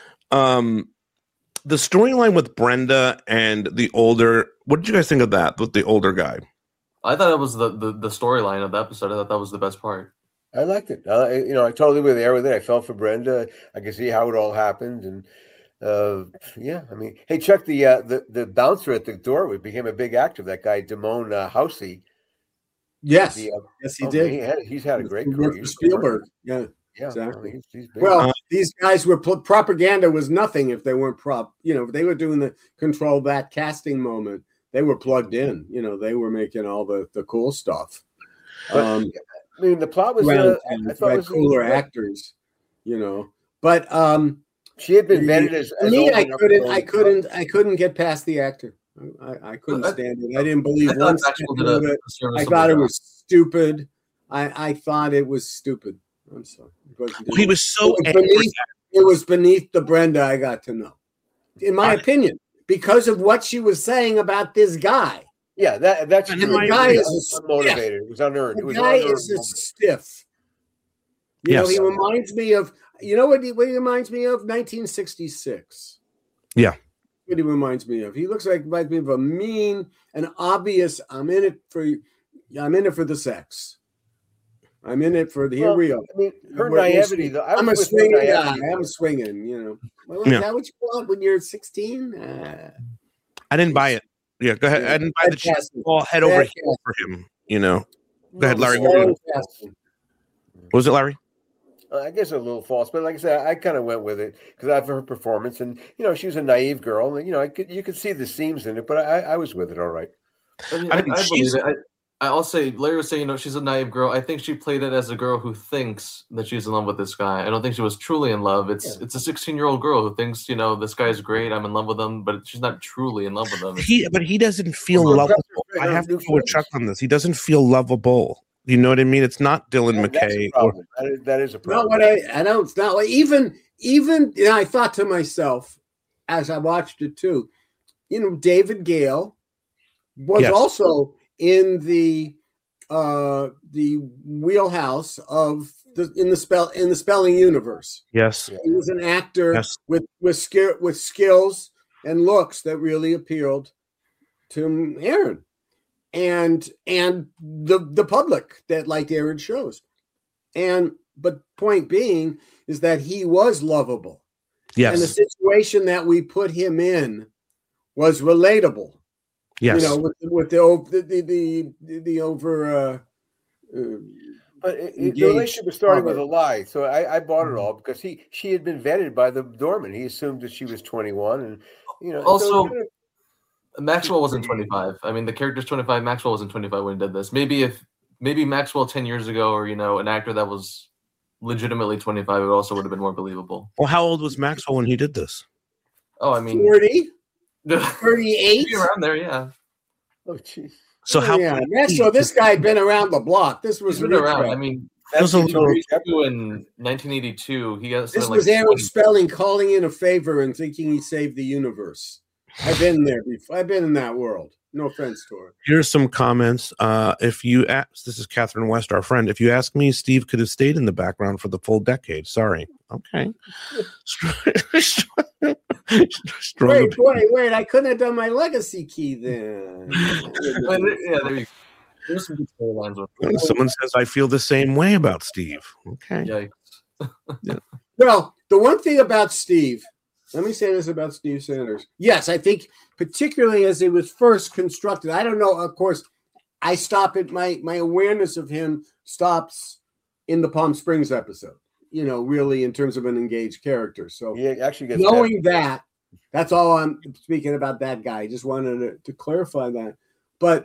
Speaker 4: Um, the storyline with Brenda and the older. What did you guys think of that with the older guy?
Speaker 6: I thought it was the the, the storyline of the episode. I thought that was the best part.
Speaker 8: I liked it. Uh, you know, I totally was there with it. I felt for Brenda. I could see how it all happened, and uh, yeah, I mean, hey, Chuck, the uh, the the bouncer at the door became a big actor. That guy, Damone uh, Housey.
Speaker 3: Yes,
Speaker 8: the, uh,
Speaker 3: yes, he
Speaker 8: oh,
Speaker 3: did.
Speaker 8: He had, he's had a great
Speaker 3: he
Speaker 8: career.
Speaker 3: For Spielberg, yeah,
Speaker 8: yeah,
Speaker 3: exactly.
Speaker 8: Well, he's, he's
Speaker 3: well
Speaker 4: Uh,
Speaker 3: these guys were propaganda was nothing if they weren't prop. You know, if they were doing the control that casting moment. They were plugged in. You know, they were making all the the cool stuff.
Speaker 8: But,
Speaker 3: Um,
Speaker 8: I mean, the plot was.
Speaker 3: Around,
Speaker 8: Uh, I thought
Speaker 3: had
Speaker 8: it was
Speaker 3: cooler
Speaker 8: uh,
Speaker 3: actors. You know, but um,
Speaker 8: she had been vetted as.
Speaker 3: For
Speaker 8: as
Speaker 3: me,
Speaker 8: old
Speaker 3: I
Speaker 8: enough
Speaker 3: couldn't.
Speaker 8: to-
Speaker 3: I couldn't. I couldn't get past the actor. I, I couldn't stand it. I didn't believe
Speaker 6: I thought
Speaker 3: one
Speaker 6: Maxwell
Speaker 3: second
Speaker 6: did a-
Speaker 3: of it.
Speaker 6: a
Speaker 3: I
Speaker 6: serviceable
Speaker 3: thought it
Speaker 6: job.
Speaker 3: was stupid. I, I thought it was stupid. I'm sorry. It wasn't-
Speaker 4: He was so
Speaker 3: it was,
Speaker 4: angry.
Speaker 3: beneath, it was beneath the Brenda I got to know, in my
Speaker 4: I-
Speaker 3: opinion, because of what she was saying about this guy.
Speaker 8: Yeah, that that's
Speaker 3: And
Speaker 8: true.
Speaker 3: the
Speaker 8: It
Speaker 3: guy
Speaker 8: was
Speaker 3: is a
Speaker 8: unmotivated.
Speaker 3: stiff.
Speaker 8: It was unearned. It
Speaker 3: The
Speaker 8: was
Speaker 3: guy
Speaker 8: unearned
Speaker 3: is a
Speaker 8: moment.
Speaker 3: stiff. You
Speaker 4: Yes.
Speaker 3: know, he reminds me of. You know what he, what he reminds me of? nineteen sixty-six.
Speaker 4: Yeah.
Speaker 3: What he reminds me of. He looks like reminds me of a mean and obvious. I'm in it for. I'm in it for the sex. I'm in it for the. Here
Speaker 8: Well,
Speaker 3: we are.
Speaker 8: I mean, her
Speaker 3: We're- we're
Speaker 8: naivety.
Speaker 3: swinging.
Speaker 8: Though, I
Speaker 3: I'm a
Speaker 8: was with her
Speaker 3: swinging guy.
Speaker 8: naivety,
Speaker 3: I'm
Speaker 8: though.
Speaker 3: swinging. You know. Well, is
Speaker 4: Yeah.
Speaker 3: that what you want when you're sixteen? Uh,
Speaker 4: I didn't buy it. Yeah, go ahead.
Speaker 3: Yeah.
Speaker 4: I didn't buy the cheap
Speaker 3: Fantastic.
Speaker 4: ball head over
Speaker 3: Fantastic.
Speaker 4: heel for him. You know. Go ahead,
Speaker 8: No,
Speaker 4: Larry.
Speaker 8: the
Speaker 4: What
Speaker 8: story-
Speaker 3: Fantastic.
Speaker 4: was it, Larry?
Speaker 8: Uh, I guess a little false, but like I said, I kind of went with it because of her performance, and you know, she was a naive girl, and you know, I could you could see the seams in it, but I, I was with it all right.
Speaker 6: I, mean,
Speaker 4: I
Speaker 6: I,
Speaker 4: mean,
Speaker 6: I
Speaker 4: she's-
Speaker 6: believe it. I, I'll say, Larry was saying, you know, she's a naive girl. I think she played it as a girl who thinks that she's in love with this guy. I don't think she was truly in love. It's
Speaker 8: Yeah.
Speaker 6: it's a sixteen-year-old girl who thinks, you know, this guy's great. I'm in love with him, but she's not truly in love with him.
Speaker 4: He, but he doesn't feel
Speaker 8: Well,
Speaker 4: lovable.
Speaker 8: her-
Speaker 4: I
Speaker 8: her
Speaker 4: have to
Speaker 8: new
Speaker 4: go with
Speaker 8: friends.
Speaker 4: Chuck on this. He doesn't feel lovable. You know what I mean? It's not Dylan
Speaker 8: That- that's a
Speaker 4: McKay. Or,
Speaker 8: problem. That is, that is a
Speaker 3: Not
Speaker 8: problem.
Speaker 3: what I. I don't. It's not like even even. You know, I thought to myself as I watched it too. You know, David Gale was
Speaker 4: Yes.
Speaker 3: also in the uh the wheelhouse of the in the spell in the spelling universe.
Speaker 4: yes.
Speaker 3: He was an actor
Speaker 4: Yes.
Speaker 3: with with skill with skills and looks that really appealed to Aaron and and the the public that liked Aaron shows. And but point being is that he was lovable.
Speaker 4: Yes.
Speaker 3: And the situation that we put him in was relatable.
Speaker 4: yes.
Speaker 3: You know, with, with the o- the the the, the, the over uh, uh,
Speaker 8: But it, it, the
Speaker 3: engaged
Speaker 8: relationship was starting with a
Speaker 3: lover.
Speaker 8: lie, so I, I bought
Speaker 3: Mm-hmm.
Speaker 8: it all because he she had been vetted by the doorman. He assumed that she was twenty-one, and you know.
Speaker 6: Also,
Speaker 8: so,
Speaker 6: Maxwell wasn't twenty-five. I mean, the character's twenty-five. Maxwell wasn't twenty-five when he did this. Maybe if maybe Maxwell ten years ago, or you know, an actor that was legitimately twenty-five, it also would have been more believable.
Speaker 4: Well, how old was Maxwell when he did this?
Speaker 6: Oh, I mean,
Speaker 3: forty,
Speaker 6: maybe
Speaker 3: thirty-eight.
Speaker 6: around there, yeah.
Speaker 8: oh, jeez.
Speaker 4: So how?
Speaker 3: yeah, that's so this guy had been around the block. This was
Speaker 6: He's been around.
Speaker 3: retro.
Speaker 6: I mean,
Speaker 8: That's
Speaker 4: was a
Speaker 8: the
Speaker 4: little-
Speaker 8: Jury Shepherd.
Speaker 6: in nineteen eighty-two, he got
Speaker 3: This
Speaker 6: something
Speaker 3: was
Speaker 6: like
Speaker 3: Aaron Spelling calling in a favor and thinking he saved the universe. I've been there before. I've been in that world. No offense to her.
Speaker 4: Here's some comments. Uh, if you ask, this is Catherine West, our friend. If you ask me, Steve could have stayed in the background for the full decade. Sorry. Okay. Strong
Speaker 3: Wait,
Speaker 4: opinion.
Speaker 3: wait, wait! I couldn't have done my legacy key then.
Speaker 6: But, yeah, there you go. There's some good storylines with
Speaker 4: Uh, Someone says I feel the same way about Steve. Okay.
Speaker 6: Yikes.
Speaker 3: Well, the one thing about Steve, let me say this about Steve Sanders. Yes, I think particularly as it was first constructed. I don't know. Of course, I stop at my my awareness of him stops in the Palm Springs episode. You know, really in terms of an engaged character. So
Speaker 8: He actually gets
Speaker 3: knowing that, that's all I'm speaking about that guy. I just wanted to, to clarify that. But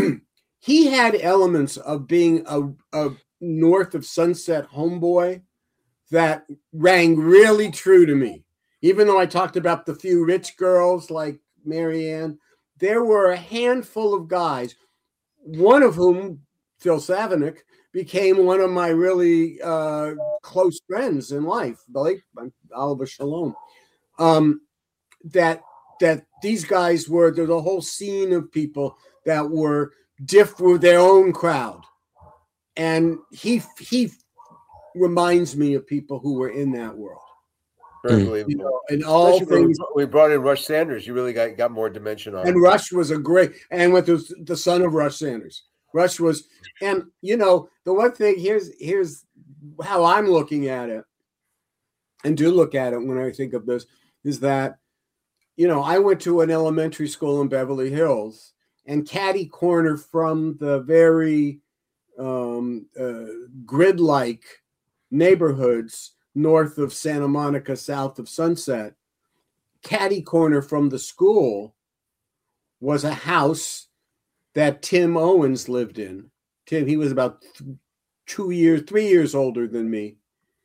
Speaker 3: he had elements of being a, a north of Sunset homeboy that rang really true to me. Even though I talked about the few rich girls like Marianne, there were a handful of guys, one of whom, Phil Savinick, became one of my really uh, close friends in life, Billy, Oliver Shalom. Um, that that these guys were, there's a whole scene of people that were different with their own crowd. And he he reminds me of people who were in that world.
Speaker 8: Very
Speaker 3: mm.
Speaker 8: believable.
Speaker 3: You know, and all
Speaker 8: Especially
Speaker 3: things.
Speaker 8: We brought in Rush Sanders. You really got, got more dimension on
Speaker 3: And
Speaker 8: it.
Speaker 3: Rush was a great, and with the, the son of Rush Sanders. Rush was, and you know, the one thing, here's here's how I'm looking at it, and do look at it when I think of this, is that, you know, I went to an elementary school in Beverly Hills, and catty corner from the very um, uh, grid-like neighborhoods north of Santa Monica, south of Sunset, catty corner from the school was a house that Tim Owens lived in. Tim, he was about two years, three years older than me.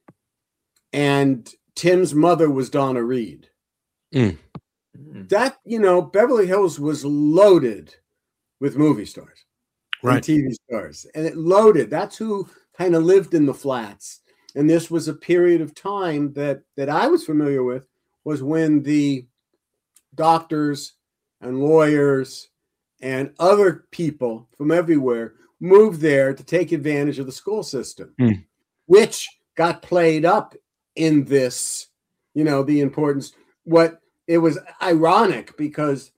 Speaker 3: And Tim's mother was Donna Reed.
Speaker 4: Mm.
Speaker 3: That, you know, Beverly Hills was loaded with movie stars,
Speaker 4: right?
Speaker 3: And T V stars. And it loaded. That's who kind of lived in the flats. And this was a period of time that, that I was familiar with, was when the doctors and lawyers and other people from everywhere moved there to take advantage of the school system,
Speaker 4: mm.
Speaker 3: which got played up in this, you know, the importance. What it was ironic because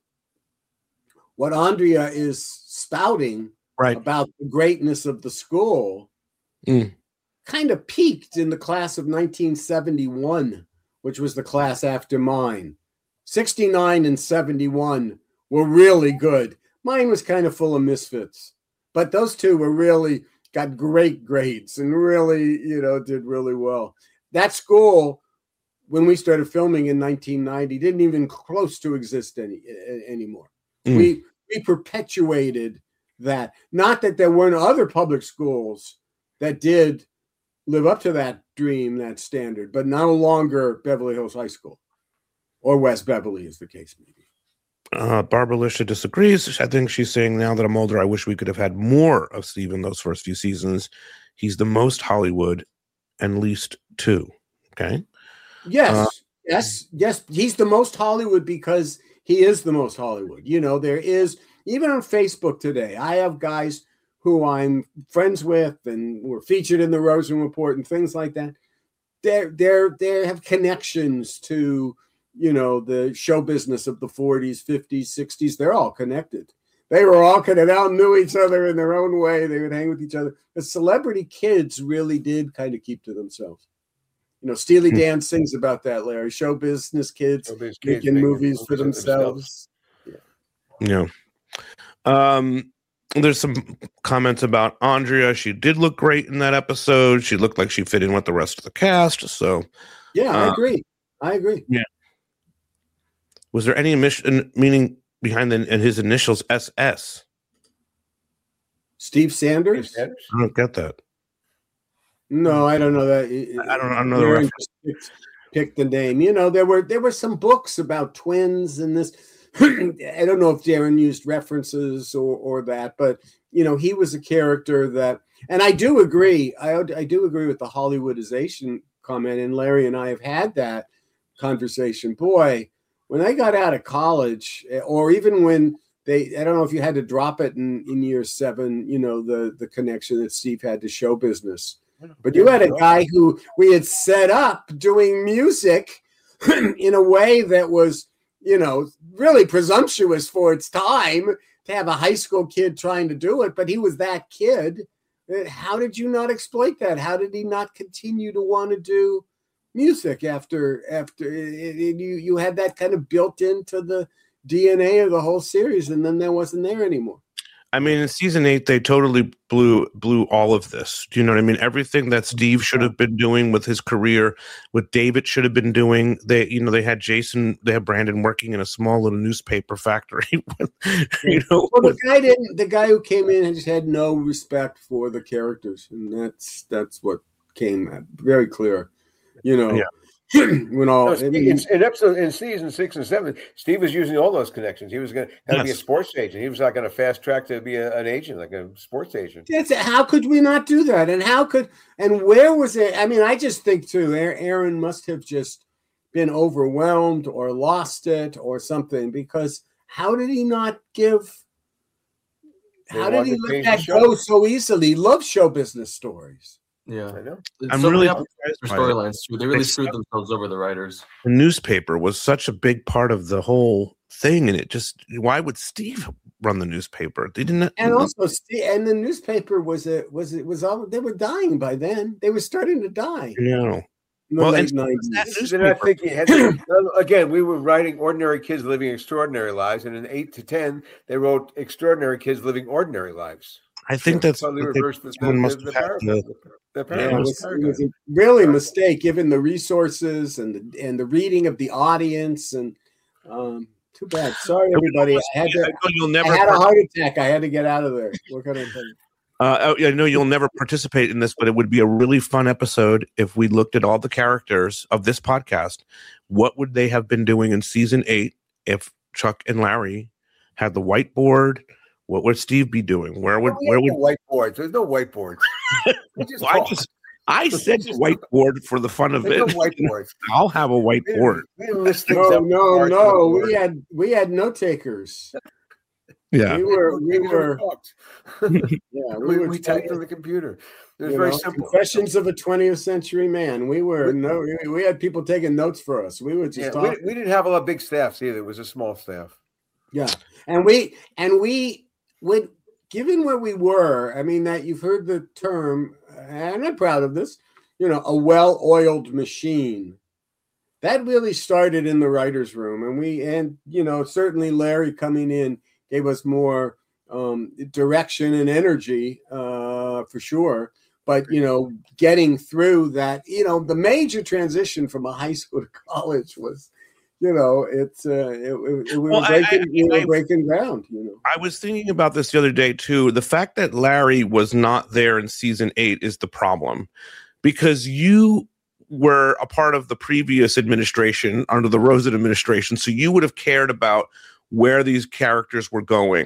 Speaker 3: what Andrea is spouting
Speaker 4: right.
Speaker 3: about the greatness of the school
Speaker 4: mm.
Speaker 3: kind of peaked in the class of nineteen seventy-one, which was the class after mine. sixty-nine and seventy-one were really good. Mine was kind of full of misfits, but those two were really got great grades and really, you know, did really well. That school, when we started filming in nineteen ninety, didn't even close to exist any anymore.
Speaker 4: Mm.
Speaker 3: We we perpetuated that. Not that there weren't other public schools that did live up to that dream, that standard, but no longer Beverly Hills High School or West Beverly, as the case may be.
Speaker 4: Uh, Barbara Lisha disagrees. I think she's saying, now that I'm older, I wish we could have had more of Steve in those first few seasons. He's the most Hollywood and least two. Okay.
Speaker 3: Yes.
Speaker 4: Uh,
Speaker 3: yes. Yes. He's the most Hollywood because he is the most Hollywood. You know, there is, even on Facebook today, I have guys who I'm friends with and were featured in the Rosen Report and things like that. They're, they're, they have connections to, you know, the show business of the forties, fifties, sixties. They're all connected. They were all connected. They all knew each other in their own way. They would hang with each other. The celebrity kids really did kind of keep to themselves. You know, Steely
Speaker 4: Hmm.
Speaker 3: Dan sings about that, Larry. Show business kids
Speaker 8: Showbiz kids
Speaker 3: making
Speaker 8: making
Speaker 3: movies
Speaker 8: movies
Speaker 3: for
Speaker 8: of
Speaker 3: themselves.
Speaker 4: Yeah. Um, there's some comments about Andrea. She did look great in that episode. She looked like she fit in with the rest of the cast. So,
Speaker 3: Yeah, I
Speaker 4: uh,
Speaker 3: agree. I agree.
Speaker 4: Yeah. Was there any mission, meaning behind the, and his initials S S?
Speaker 3: Steve Sanders?
Speaker 4: I don't get that.
Speaker 3: No, I don't know that.
Speaker 4: I don't, I don't know the
Speaker 3: Aaron
Speaker 4: reference.
Speaker 3: just picked, picked the name. You know, there were there were some books about twins and this. I don't know if Darren used references or or that, but you know, he was a character that, and I do agree. I I do agree with the Hollywoodization comment, and Larry and I have had that conversation. Boy, when I got out of college, or even when they, I don't know if you had to drop it in, in year seven, you know, the, the connection that Steve had to show business. But you had a guy who we had set up doing music in a way that was, you know, really presumptuous for its time to have a high school kid trying to do it. But he was that kid. How did you not exploit that? How did he not continue to want to do music after after it, it, you you had that kind of built into the D N A of the whole series, and then that wasn't there anymore?
Speaker 4: I mean, in season eight, they totally blew blew all of this. Do you know what I mean? Everything that Steve should have been doing with his career, what David should have been doing. They, you know, they had Jason, they had Brandon working in a small little newspaper factory. With, you know,
Speaker 3: well, the
Speaker 4: with,
Speaker 3: guy didn't. The guy who came in just had no respect for the characters, and that's that's what came very clear. You know,
Speaker 8: Yeah.
Speaker 3: when all
Speaker 8: No, Steve, in, in episode in season six and seven, Steve was using all those connections. He was going to yes. be a sports agent. He was not going to fast track to be a, an agent, like a sports agent.
Speaker 3: That's, how could we not do that? And how could and where was it? I mean, I just think too, Aaron must have just been overwhelmed or lost it or something, because how did he not give? They how did he let that go so easily? He loves show business stories.
Speaker 6: Yeah,
Speaker 8: I know.
Speaker 4: I'm
Speaker 6: so
Speaker 4: really
Speaker 6: storylines too. They really screwed themselves over, the writers.
Speaker 4: The newspaper was such a big part of the whole thing, and it just why would Steve run the newspaper? They didn't.
Speaker 3: And also, Steve, and the newspaper was a was it was all they were dying by then. They were starting to die.
Speaker 4: No.
Speaker 3: In the
Speaker 4: well,
Speaker 3: late
Speaker 4: nineties.
Speaker 8: Then I think had to, again, we were writing ordinary kids living extraordinary lives, and in eight to ten, they wrote extraordinary kids living ordinary lives.
Speaker 4: I think so that's
Speaker 8: totally reversed the, the,
Speaker 4: must
Speaker 8: the, the,
Speaker 4: have
Speaker 8: the, the, the
Speaker 3: yeah, it, was, it was a really mistake given the resources and the and the reading of the audience, and um, too bad. Sorry, everybody. I had, to,
Speaker 4: I you'll never
Speaker 3: I had a heart attack. I had to get out of there. What can I tell you?
Speaker 4: Uh, I know you'll never participate in this, but it would be a really fun episode if we looked at all the characters of this podcast. What would they have been doing in season eight if Chuck and Larry had the whiteboard? What would Steve be doing? Where would
Speaker 8: no,
Speaker 4: where would
Speaker 8: no whiteboards? There's no whiteboards.
Speaker 4: just well, I just I said whiteboard for the fun of
Speaker 8: There's
Speaker 4: it.
Speaker 8: No whiteboards.
Speaker 4: I'll have a whiteboard.
Speaker 8: We didn't, we didn't
Speaker 3: no, no, no. We had we had note takers.
Speaker 4: Yeah,
Speaker 3: we were we were.
Speaker 8: yeah, we, we, we typed on the computer. It was very know, simple.
Speaker 3: Confessions of a twentieth century man. We were no, we, we had people taking notes for us. We were just
Speaker 8: yeah,
Speaker 3: talking.
Speaker 8: We, we didn't have a lot of big staffs either. It was a small staff.
Speaker 3: Yeah, and we and we would, given where we were. I mean, that you've heard the term, and I'm proud of this. You know, a well-oiled machine. That really started in the writers' room, and we and you know certainly Larry coming in gave us more um, direction and energy uh, for sure. But, you know, getting through that, you know, the major transition from a high school to college was, you know, it's uh, it, it, it, we, well, were breaking, I, I, we were I, breaking ground, you know.
Speaker 4: I was thinking about this the other day, too. The fact that Larry was not there in season eight is the problem, because you were a part of the previous administration under the Rosen administration. So you would have cared about where these characters were going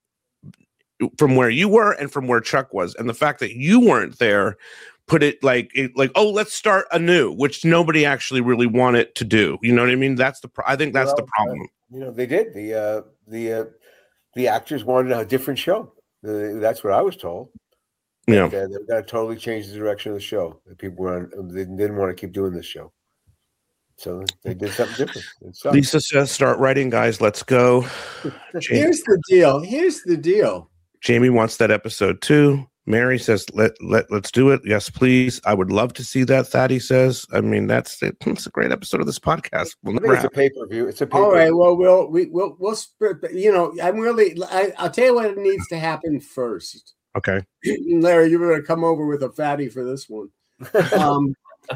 Speaker 4: from where you were and from where Chuck was. And the fact that you weren't there put it like, it, like, oh, let's start anew, which nobody actually really wanted to do. You know what I mean? That's the, pro- I think that's well, the problem.
Speaker 8: Uh, you know, they did. The, uh, the, uh, the actors wanted a different show. Uh, that's what I was told.
Speaker 4: Yeah.
Speaker 8: And, uh, they're going to totally change the direction of the show. The people were on, they didn't want to keep doing this show. So they did something different.
Speaker 4: Lisa says, start writing, guys. Let's go.
Speaker 3: Here's the deal. Here's the deal.
Speaker 4: Jamie wants that episode too. Mary says, let, let, let's do it. Yes, please. I would love to see that. Thaddy says, I mean, that's it. It's a great episode of this podcast. We'll
Speaker 8: I think it's a pay-per-view. It's a pay-per-view.
Speaker 3: All right. Well, we'll, we, we'll, we'll, you know, I'm really, I, I'll tell you what needs to happen first.
Speaker 4: Okay.
Speaker 3: Larry, you're going to come over with a fatty for this one. Um,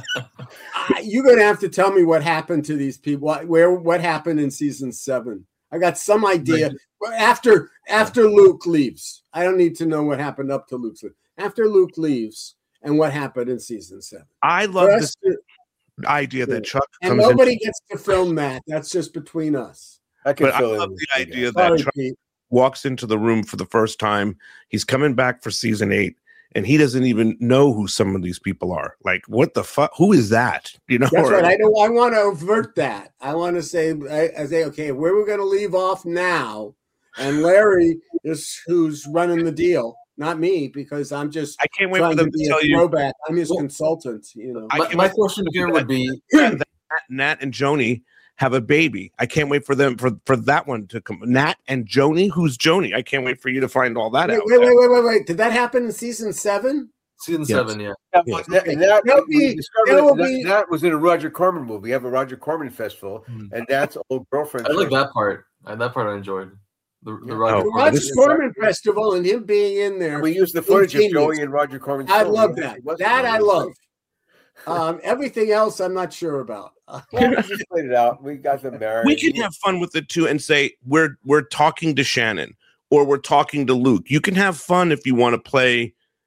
Speaker 3: I, you're going to have to tell me what happened to these people. What, where, what happened in season seven? I got some idea. After after Luke leaves, I don't need to know what happened up to Luke's. After Luke leaves, and what happened in season seven.
Speaker 4: I love this to, idea that Chuck
Speaker 3: and
Speaker 4: comes
Speaker 3: nobody
Speaker 4: in.
Speaker 3: gets to film that. That's just between us.
Speaker 8: I can
Speaker 4: but I love the idea that
Speaker 3: Sorry,
Speaker 4: Chuck
Speaker 3: Pete.
Speaker 4: walks into the room for the first time. He's coming back for season eight. And he doesn't even know who some of these people are. Like, what the fuck? Who is that? You know,
Speaker 3: that's right. I don't. I want to avert that. I want to say, I, I say, okay, where we're going to leave off now, and Larry is who's running the deal, not me, because I'm just.
Speaker 4: I can't wait for them to, to tell you.
Speaker 3: Throwback. I'm his well, consultant. You know,
Speaker 6: my, my question here would be:
Speaker 4: Nat, Nat and Joni have a baby. I can't wait for them for, for that one to come. Nat and Joni, who's Joni? I can't wait for you to find all that
Speaker 3: wait,
Speaker 4: out.
Speaker 3: Wait, wait, wait, wait, wait. Did that happen in season seven?
Speaker 6: Season
Speaker 4: yes.
Speaker 6: seven, yeah.
Speaker 8: That, yes. that, and that, be, that, be, that was in a Roger Corman movie. We have a Roger Corman festival, mm-hmm. and that's old girlfriend.
Speaker 6: I like that part. I, that part I enjoyed. The, the
Speaker 3: yeah.
Speaker 6: Roger,
Speaker 3: oh, Roger Corman festival and him being in there.
Speaker 8: And we used the footage of Joey and Roger Corman.
Speaker 3: I love that. That I love. Um, everything else, I'm not sure about.
Speaker 8: Well, we just played it out. We got them married.
Speaker 4: We can have fun with it too, and say we're we're talking to Shannon or we're talking to Luke. You can have fun if you want to play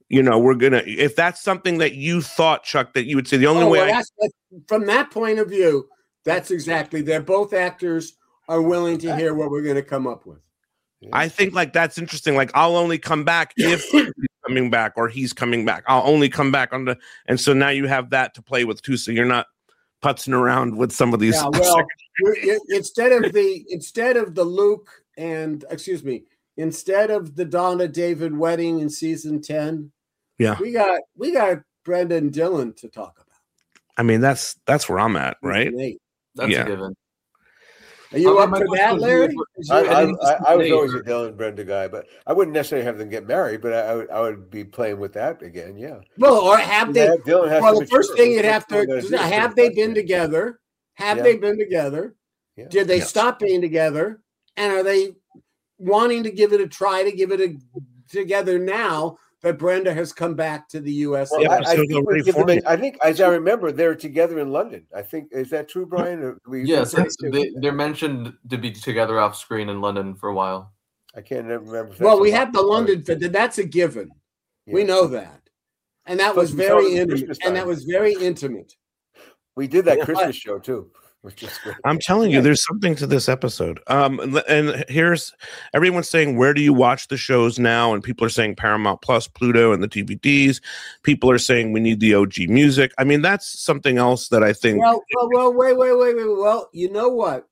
Speaker 4: you know, we're gonna. If that's something that you thought, Chuck, that you would say the only
Speaker 3: oh,
Speaker 4: way.
Speaker 3: Well,
Speaker 4: I,
Speaker 3: that's, that's, from that point of view, that's exactly. They're both actors are willing to hear what we're going to come up with.
Speaker 4: I think like that's interesting. Like I'll only come back if he's coming back or he's coming back. I'll only come back on the. And so now you have that to play with too. So you're not putzing around with some of these.
Speaker 3: Yeah, well, you're, you're, instead of the instead of the Luke and excuse me, instead of the Donna David wedding in season ten,
Speaker 4: yeah,
Speaker 3: we got we got Brenda and Dylan to talk about.
Speaker 4: I mean, that's that's where I'm at, right?
Speaker 6: That's
Speaker 4: yeah.
Speaker 6: a given.
Speaker 3: Are you up for that, Larry?
Speaker 8: I, I, I, I was always a Dylan and Brenda guy, but I wouldn't necessarily have them get married, but I, I would I would be playing with that again, yeah.
Speaker 3: Well, or have they?
Speaker 8: Dylan has
Speaker 3: well,
Speaker 8: to
Speaker 3: the first
Speaker 8: mature.
Speaker 3: thing you'd have to have they been together? Have
Speaker 8: Yeah.
Speaker 3: they been together?
Speaker 8: Yeah.
Speaker 3: Did they
Speaker 4: Yes.
Speaker 3: stop being together? And are they wanting to give it a try to give it a together now that Brenda has come back to the U S?
Speaker 8: Well, I, I,
Speaker 4: episode's
Speaker 8: think we
Speaker 4: already
Speaker 8: give them a-
Speaker 4: formed.
Speaker 8: I think, as I remember, they're together in London. I think is that true, Brian? Or we,
Speaker 6: Yes,
Speaker 8: we-
Speaker 6: it's, they, they're mentioned to be together off screen in London for a while.
Speaker 8: I can't remember. If
Speaker 3: Well,
Speaker 8: that's
Speaker 3: we
Speaker 8: a-
Speaker 3: have the London fit. That's a given. We
Speaker 8: Yeah.
Speaker 3: know that, and that
Speaker 8: Plus
Speaker 3: was
Speaker 8: we saw it
Speaker 3: very
Speaker 8: at
Speaker 3: intimate.
Speaker 8: Christmas
Speaker 3: And that
Speaker 8: time.
Speaker 3: was very intimate.
Speaker 8: We did that
Speaker 3: Yeah.
Speaker 8: Christmas show too, which is great.
Speaker 4: I'm telling you, there's something to this episode. Um, and- and here's everyone's saying, where do you watch the shows now? And people are saying Paramount Plus, Pluto, and the D V Ds. People are saying we need the O G music. I mean, that's something else that I think.
Speaker 3: Well, well, well, wait, wait, wait, wait. Well, you know what?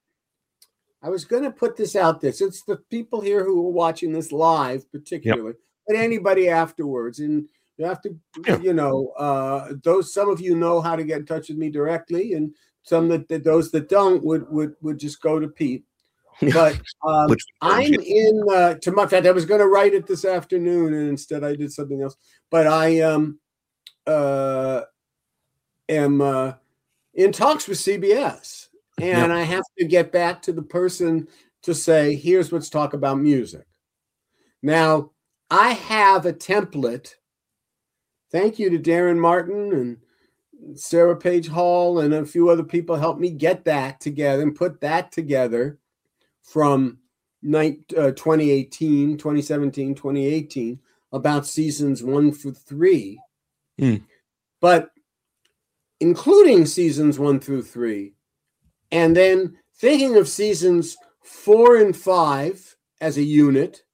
Speaker 3: I was going to put this out there. Since the people here who are watching this live, particularly, but anybody afterwards, and you have to,
Speaker 4: Yeah.
Speaker 3: you know, uh, those some of you know how to get in touch with me directly, and some that, that those that don't would would would just go to Pete. But um,
Speaker 4: Which-
Speaker 3: I'm in. Uh, to my fact, I was going to write it this afternoon, and instead I did something else. But I um uh am uh, in talks with C B S, and
Speaker 4: Yeah.
Speaker 3: I have to get back to the person to say, "Here's let's talk about music." Now, I have a template. Thank you to Darren Martin and Sarah Page Hall and a few other people helped me get that together and put that together from night, uh, twenty eighteen, twenty seventeen, twenty eighteen about seasons one through three.
Speaker 4: Mm.
Speaker 3: But including seasons one through three, and then thinking of seasons four and five as a unit,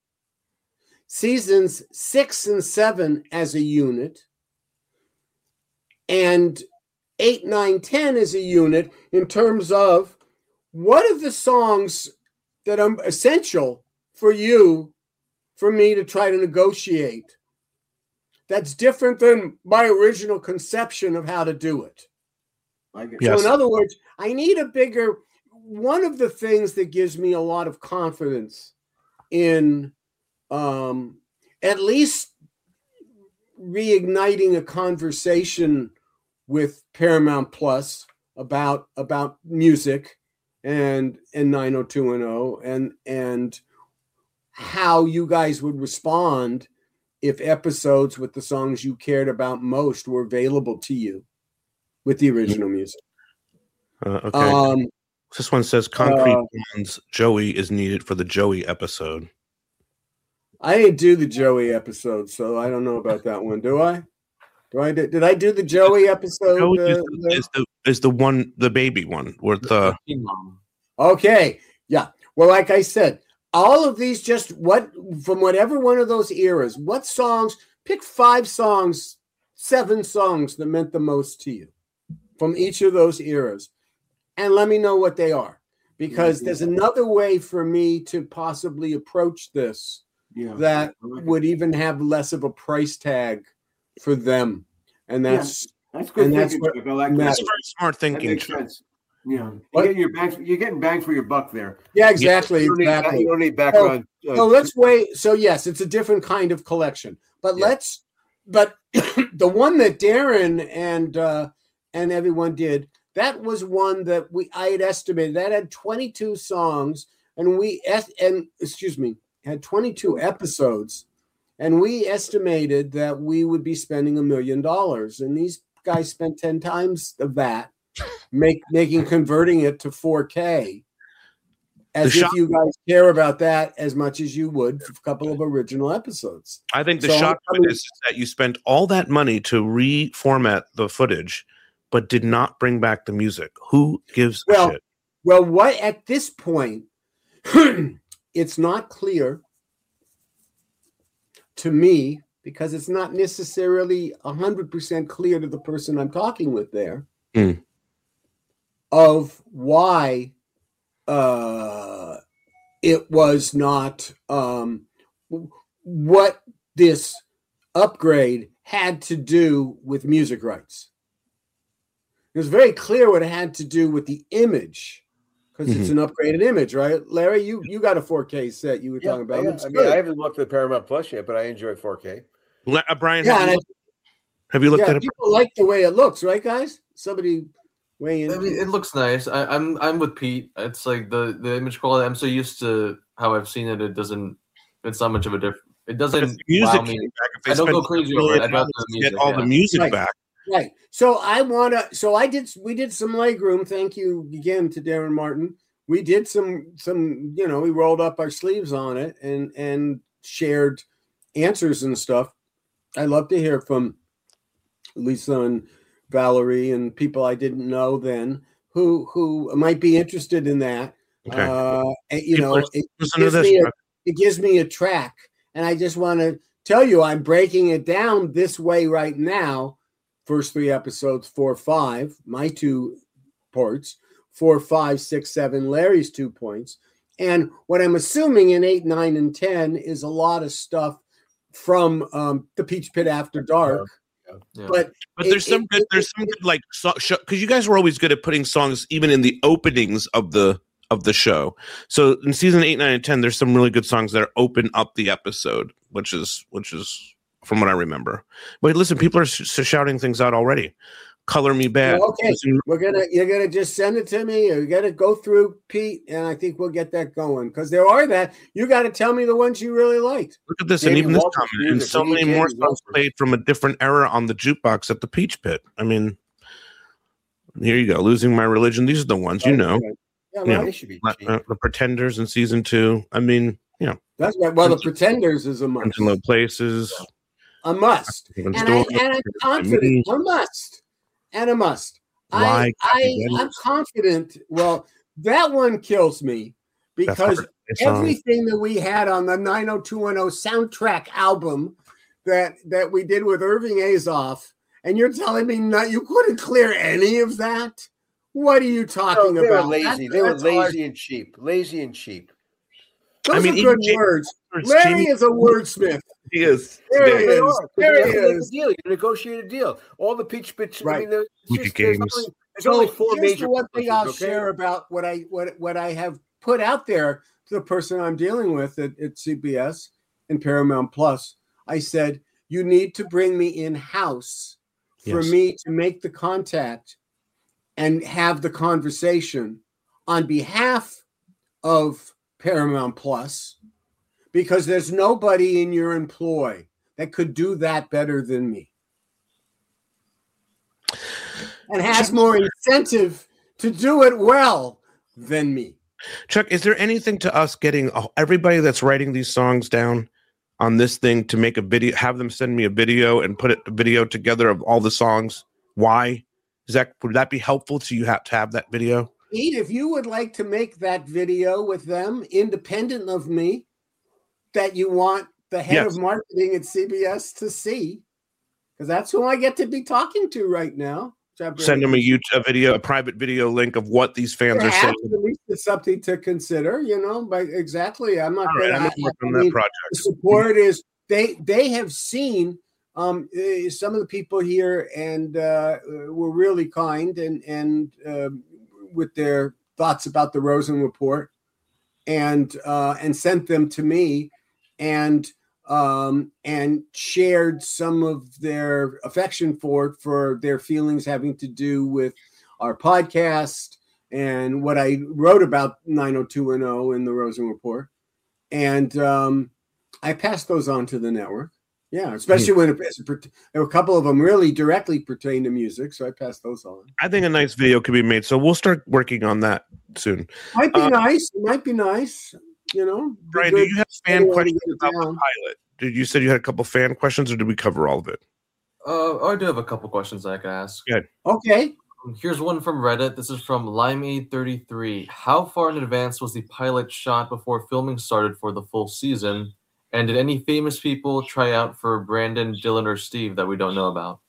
Speaker 3: seasons six and seven as a unit, and eight, nine, ten as a unit in terms of what are the songs that are essential for you, for me to try to negotiate that's different than my original conception of how to do it.
Speaker 4: Yes.
Speaker 3: So in other words, I need a bigger, one of the things that gives me a lot of confidence in um, at least reigniting a conversation with Paramount Plus about about music and and nine oh two one oh and and how you guys would respond if episodes with the songs you cared about most were available to you with the original music.
Speaker 4: Uh, okay.
Speaker 3: Um,
Speaker 4: this one says Concrete
Speaker 3: uh,
Speaker 4: Blonde's Joey is needed for the Joey episode.
Speaker 3: I didn't do the Joey episode, so I don't know about that one. Do I? Do I did, did I do the Joey episode?
Speaker 4: Joey is,
Speaker 3: uh,
Speaker 4: the, is the is the one, the baby one, with the
Speaker 3: Okay. Yeah. Well, like I said, all of these just what from whatever one of those eras, what songs, pick five songs, seven songs that meant the most to you from each of those eras. And let me know what they are. Because there's another way for me to possibly approach this
Speaker 7: Yeah.
Speaker 3: that would even have less of a price tag for them. And that's
Speaker 7: Yeah, that's good
Speaker 3: and that's
Speaker 7: thinking,
Speaker 3: what
Speaker 7: Chuck. I like that.
Speaker 3: matters.
Speaker 4: That's very smart
Speaker 7: That
Speaker 4: thinking.
Speaker 7: makes
Speaker 4: Chuck.
Speaker 7: sense. Yeah,
Speaker 3: What?
Speaker 7: you're getting your bang. You're getting bang for your buck there.
Speaker 3: Yeah, exactly.
Speaker 8: You don't need,
Speaker 3: exactly.
Speaker 8: you don't need background.
Speaker 3: So,
Speaker 8: uh,
Speaker 3: so let's wait. So yes, it's a different kind of collection. But
Speaker 8: Yeah.
Speaker 3: let's. But the one that Darren and uh, and everyone did, that was one that we I had estimated that had twenty-two songs, and we es- and excuse me had twenty-two episodes, and we estimated that we would be spending a million dollars, and these guys spent ten times of that, make making converting it to four K. As
Speaker 4: The
Speaker 3: if
Speaker 4: shock-
Speaker 3: you guys care about that as much as you would for a couple of original episodes.
Speaker 4: I think the
Speaker 3: So,
Speaker 4: shock
Speaker 3: I
Speaker 4: of it
Speaker 3: mean-
Speaker 4: is that you spent all that money to reformat the footage, but did not bring back the music. Who gives a
Speaker 3: Well,
Speaker 4: shit?
Speaker 3: well, what at this point, it's not clear to me because it's not necessarily one hundred percent clear to the person I'm talking with there
Speaker 4: Mm.
Speaker 3: of why uh, it was not um, what this upgrade had to do with music rights. It was very clear what it had to do with the image because it's an upgraded image, right? Larry, you, you got a four K set you were
Speaker 8: Yeah,
Speaker 3: talking about.
Speaker 8: yeah.
Speaker 3: Looks
Speaker 8: I mean,
Speaker 3: good.
Speaker 8: I haven't looked at Paramount Plus yet, but I enjoy four K.
Speaker 4: Le- uh, Brian,
Speaker 3: Yeah,
Speaker 4: have,
Speaker 3: and
Speaker 4: you
Speaker 3: I-
Speaker 4: looked, have you looked
Speaker 3: yeah,
Speaker 4: at it?
Speaker 3: people like the way it looks, right, guys? Somebody weigh in.
Speaker 6: I mean, it looks nice. I, I'm I'm with Pete. It's like the the image quality. I'm so used to how I've seen it. It doesn't. It's not much of a difference. It doesn't
Speaker 4: If the music
Speaker 6: wow
Speaker 4: came
Speaker 6: me.
Speaker 4: back, if they
Speaker 6: I don't
Speaker 4: spent
Speaker 6: go crazy
Speaker 4: a
Speaker 6: over it.
Speaker 4: million
Speaker 6: I'd rather
Speaker 4: dollars
Speaker 6: the
Speaker 4: to
Speaker 6: music.
Speaker 4: get all
Speaker 6: yeah.
Speaker 4: the music
Speaker 3: Right.
Speaker 4: back.
Speaker 3: Right. So I want to. So I did. We did some legroom. Thank you again to Darren Martin. We did some. Some. You know, we rolled up our sleeves on it and and shared answers and stuff. I love to hear from Lisa and Valerie and people I didn't know then who who might be interested in that.
Speaker 4: Okay.
Speaker 3: Uh, and, you
Speaker 4: People
Speaker 3: know,
Speaker 4: are-
Speaker 3: it
Speaker 4: listen to
Speaker 3: gives
Speaker 4: this.
Speaker 3: me a,
Speaker 4: Chuck.
Speaker 3: it gives me a track, and I just want to tell you I'm breaking it down this way right now. First three episodes, four, five, my two parts, four, five, six, seven, Larry's two points. And what I'm assuming in eight, nine, and ten is a lot of stuff from um, the Peach Pit After Dark.
Speaker 6: Yeah.
Speaker 3: But
Speaker 4: But
Speaker 3: it-
Speaker 4: there's some
Speaker 3: it-
Speaker 4: good.
Speaker 3: it-
Speaker 4: There's some good like because you guys were always good at putting songs even in the openings of the of the show. So in season eight, nine, and ten, there's some really good songs that open up the episode, which is which is from what I remember. But listen, people are sh- shouting things out already. Color Me Bad.
Speaker 3: Well, okay,
Speaker 4: Listen,
Speaker 3: we're gonna you're gonna just send it to me. Or you got to go through Pete, and I think we'll get that going because there are that. You got to tell me the ones you really liked.
Speaker 4: Look at this, and
Speaker 8: Jamie
Speaker 4: even this
Speaker 8: Walker's
Speaker 4: comment, and
Speaker 8: music.
Speaker 4: so
Speaker 8: We need
Speaker 4: many more
Speaker 8: Jamie
Speaker 4: songs
Speaker 8: Walker.
Speaker 4: played from a different era on the jukebox at the Peach Pit. I mean, here you go. Losing My Religion. These are the ones you know.
Speaker 3: Yeah,
Speaker 4: Yeah.
Speaker 3: right.
Speaker 8: They should be
Speaker 4: Uh,
Speaker 8: cheap.
Speaker 4: uh, the Pretenders in season two. I mean, you know,
Speaker 3: That's right. Well, the Pretenders is a must.
Speaker 4: Friends in Low Places.
Speaker 3: A must.
Speaker 4: Even
Speaker 3: And, I,
Speaker 4: Store.
Speaker 3: and I'm confident. A must. And a must. I,
Speaker 4: Why?
Speaker 3: I, I'm confident. Well, that one kills me
Speaker 4: That's
Speaker 3: because
Speaker 4: hard. It's, um,
Speaker 3: everything that we had on the nine oh two one oh soundtrack album that that we did with Irving Azoff, and you're telling me not you couldn't clear any of that? What are you
Speaker 8: No,
Speaker 3: talking
Speaker 8: they were
Speaker 3: about?
Speaker 8: lazy.
Speaker 3: That-
Speaker 8: they were
Speaker 3: that's hard.
Speaker 8: lazy and cheap. Lazy and cheap.
Speaker 3: Those
Speaker 4: I mean,
Speaker 3: are
Speaker 4: even
Speaker 3: good
Speaker 4: Jamie
Speaker 3: words.
Speaker 4: Walker's
Speaker 3: Larry
Speaker 4: Jamie-
Speaker 3: is a wordsmith.
Speaker 4: He is.
Speaker 3: There
Speaker 4: Yeah.
Speaker 3: he
Speaker 8: They
Speaker 3: is.
Speaker 8: are.
Speaker 3: There
Speaker 8: You
Speaker 3: he
Speaker 8: have to make a
Speaker 3: is.
Speaker 8: deal. You negotiate a deal. All the Peach Pits. I
Speaker 3: Right.
Speaker 8: mean, there's, it's
Speaker 4: Wicked
Speaker 8: just, there's
Speaker 4: Games.
Speaker 8: only, there's
Speaker 3: So
Speaker 8: only four
Speaker 3: here's
Speaker 8: major.
Speaker 3: the one thing I'll
Speaker 8: publishers, okay?
Speaker 3: share about what I what what I have put out there to the person I'm dealing with at, at C B S and Paramount Plus. I said you need to bring me in house for
Speaker 4: Yes.
Speaker 3: me to make the contact and have the conversation on behalf of Paramount Plus, because there's nobody in your employ that could do that better than me and has more incentive to do it well than me.
Speaker 4: Chuck, is there anything to us getting uh, everybody that's writing these songs down on this thing to make a video, have them send me a video and put it a video together of all the songs? Why is that? Would that be helpful to you have to have that video?
Speaker 3: Pete, if you would like to make that video with them, independent of me, that you want the head
Speaker 4: Yes.
Speaker 3: of marketing at C B S to see, because that's who I get to be talking to right now. which I'm
Speaker 4: Send them a
Speaker 3: very-
Speaker 4: YouTube a video, a private video link of what these fans are saying.
Speaker 3: Perhaps at least it's something to consider, you know. But exactly, I'm not.
Speaker 4: All right,
Speaker 3: gonna,
Speaker 4: I'm gonna
Speaker 3: I-
Speaker 4: work
Speaker 3: I
Speaker 4: on that
Speaker 3: mean,
Speaker 4: project.
Speaker 3: The support is they they have seen um, uh, some of the people here, and uh, were really kind and and um with their thoughts about the Rosen report, and uh, and sent them to me, and um, and shared some of their affection for it, for their feelings having to do with our podcast and what I wrote about nine oh two one oh in the Rosen report. And um, I passed those on to the network. Yeah, especially when it, there were a couple of them really directly pertain to music, so I passed those on.
Speaker 4: I think a nice video could be made, so we'll start working on that soon.
Speaker 3: Might be
Speaker 4: uh,
Speaker 3: nice. It might be nice. You know,
Speaker 4: Brian, do you have fan questions about the pilot? Did you said you had a couple fan questions, or did we cover all of it?
Speaker 6: Uh, I do have a couple questions I can ask.
Speaker 4: Good.
Speaker 3: Okay.
Speaker 6: Here's one from Reddit. This is from Limeade thirty-three. How far in advance was the pilot shot before filming started for the full season? And did any famous people try out for Brandon, Dylan, or Steve that we don't know about?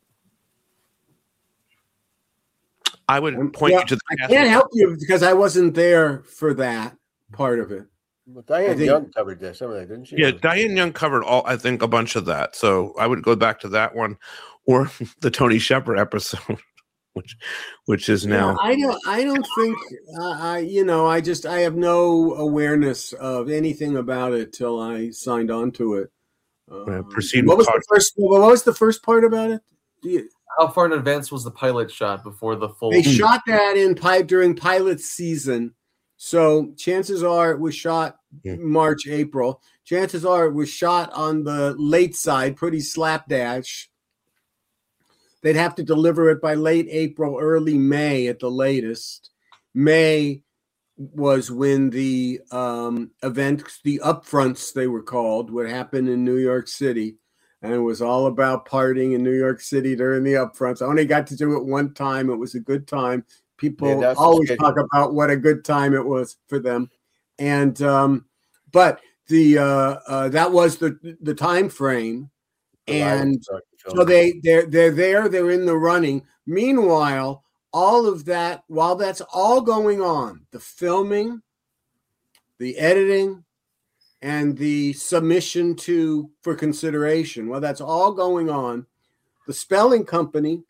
Speaker 4: I would point
Speaker 3: well,
Speaker 4: you to the.
Speaker 3: I can't help you because I wasn't there for that part of it.
Speaker 8: Well, Diane think, Young covered this, some of that, didn't she?
Speaker 4: Yeah, Diane Young covered all. I think a bunch of that. So I would go back to that one, or the Tony Shepard episode, which, which is now.
Speaker 3: Yeah, I don't. I don't think. Uh, I. You know. I just. I have no awareness of anything about it till I signed on to it. Um,
Speaker 4: uh, proceed
Speaker 3: what was
Speaker 4: part.
Speaker 3: the first? What was the first part about it? You,
Speaker 6: How far in advance was the pilot shot before the full?
Speaker 3: They shot that in pipe during pilot season, so chances are it was shot yeah. March, April. Chances are it was shot on the late side, pretty slapdash. They'd have to deliver it by late April, early May at the latest. May was when the um, events, the upfronts they were called, would happen in New York City. And it was all about partying in New York City during the upfronts. I only got to do it one time. It was a good time. People yeah, always talk about what a good time it was for them. And um, but the uh, uh, that was the the time frame. And so they they're they're there, they're in the running. Meanwhile, all of that, while that's all going on, the filming, the editing, and the submission to for consideration, while that's all going on, the Spelling Company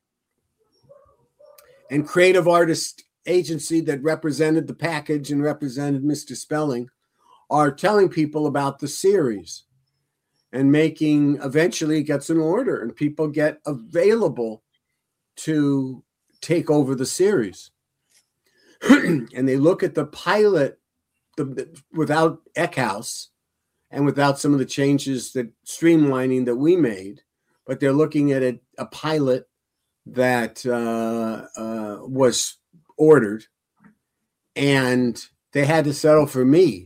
Speaker 3: and creative artist agency that represented the package and represented Mister Spelling are telling people about the series. And making eventually gets an order and people get available to take over the series. And they look at the pilot the, the, without Eckhouse and without some of the changes that streamlining that we made, but they're looking at a, a pilot that uh, uh, was ordered, and they had to settle for me.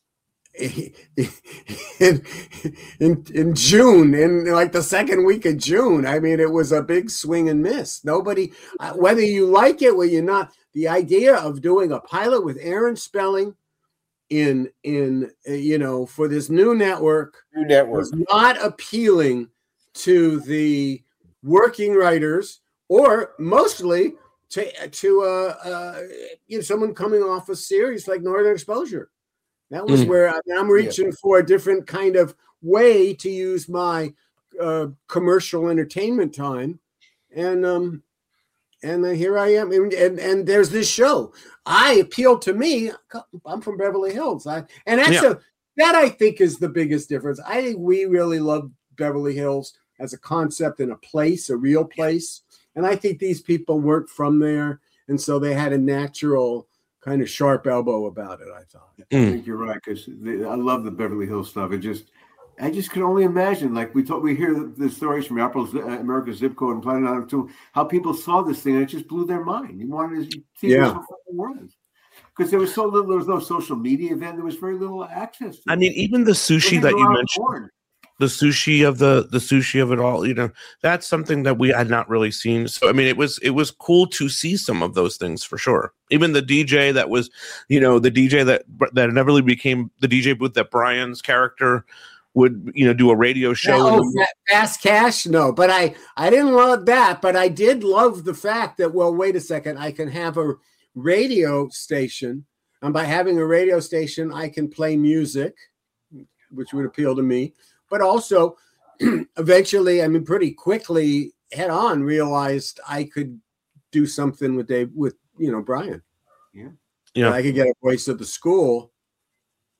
Speaker 3: In, in in June, in like the second week of June. I mean, it was a big swing and miss. Nobody, uh, whether you like it or you're not, the idea of doing a pilot with Aaron Spelling in in uh, you know for this new network,
Speaker 8: new network
Speaker 3: was not appealing to the working writers or mostly to to uh, uh, you know someone coming off a series like Northern Exposure. That was mm. where I mean, I'm reaching yeah. for a different kind of way to use my uh, commercial entertainment time, and um, and uh, here I am, and, and and there's this show. I appeal to me. I'm from Beverly Hills, I, and that's yeah. a that I think is the biggest difference. I think we really love Beverly Hills as a concept and a place, a real place, and I think these people weren't from there, and so they had a natural kind of sharp elbow about it, I thought.
Speaker 12: I think you're right, because I love the Beverly Hills stuff. It just, I just could only imagine, like we talk, we hear the, the stories from Apple's, uh, America's Zip Code and Planet Item two, how people saw this thing and it just blew their mind. You wanted to see
Speaker 3: yeah.
Speaker 12: this whole world. Because there was so little, there was no social media then, there was very little access to
Speaker 4: I it. mean, even the sushi that you mentioned. Porn. The sushi of the the sushi of it all, you know, that's something that we had not really seen. So I mean, it was it was cool to see some of those things for sure. Even the D J that was, you know, the D J that that inevitably became the D J booth that Brian's character would, you know, do a radio show.
Speaker 3: No, Fast Cash, no, but I I didn't love that, but I did love the fact that, well, wait a second, I can have a radio station, and by having a radio station, I can play music, which would appeal to me. But also, eventually, I mean, pretty quickly, head on, realized I could do something with Dave, with you know Brian.
Speaker 12: Yeah,
Speaker 3: yeah. I could get a voice of the school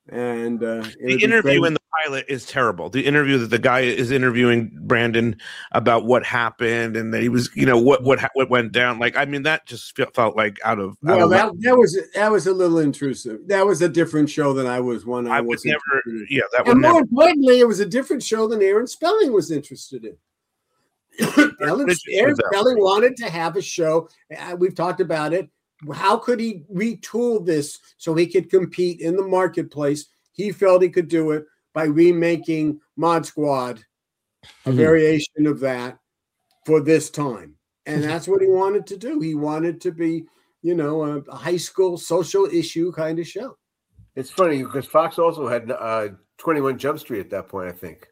Speaker 3: And uh,
Speaker 4: the interview in the pilot is terrible. The interview that the guy is interviewing Brandon about what happened and that he was, you know, what what what went down. Like, I mean, that just felt like out of.
Speaker 3: Well,
Speaker 4: out of
Speaker 3: that that was that was a little intrusive. That was a different show than I was one. I,
Speaker 4: I was never.
Speaker 3: In.
Speaker 4: Yeah, that was
Speaker 3: and more
Speaker 4: never.
Speaker 3: importantly, it was a different show than Aaron Spelling was interested in. Aaron, Aaron Spelling wanted to have a show. Uh, we've talked about it. How could he retool this so he could compete in the marketplace? He felt he could do it by remaking Mod Squad, a mm-hmm. variation of that for this time. And that's what he wanted to do. He wanted to be, you know, a, a high school social issue kind of show.
Speaker 8: It's funny because Fox also had uh, twenty-one Jump Street at that point, I think.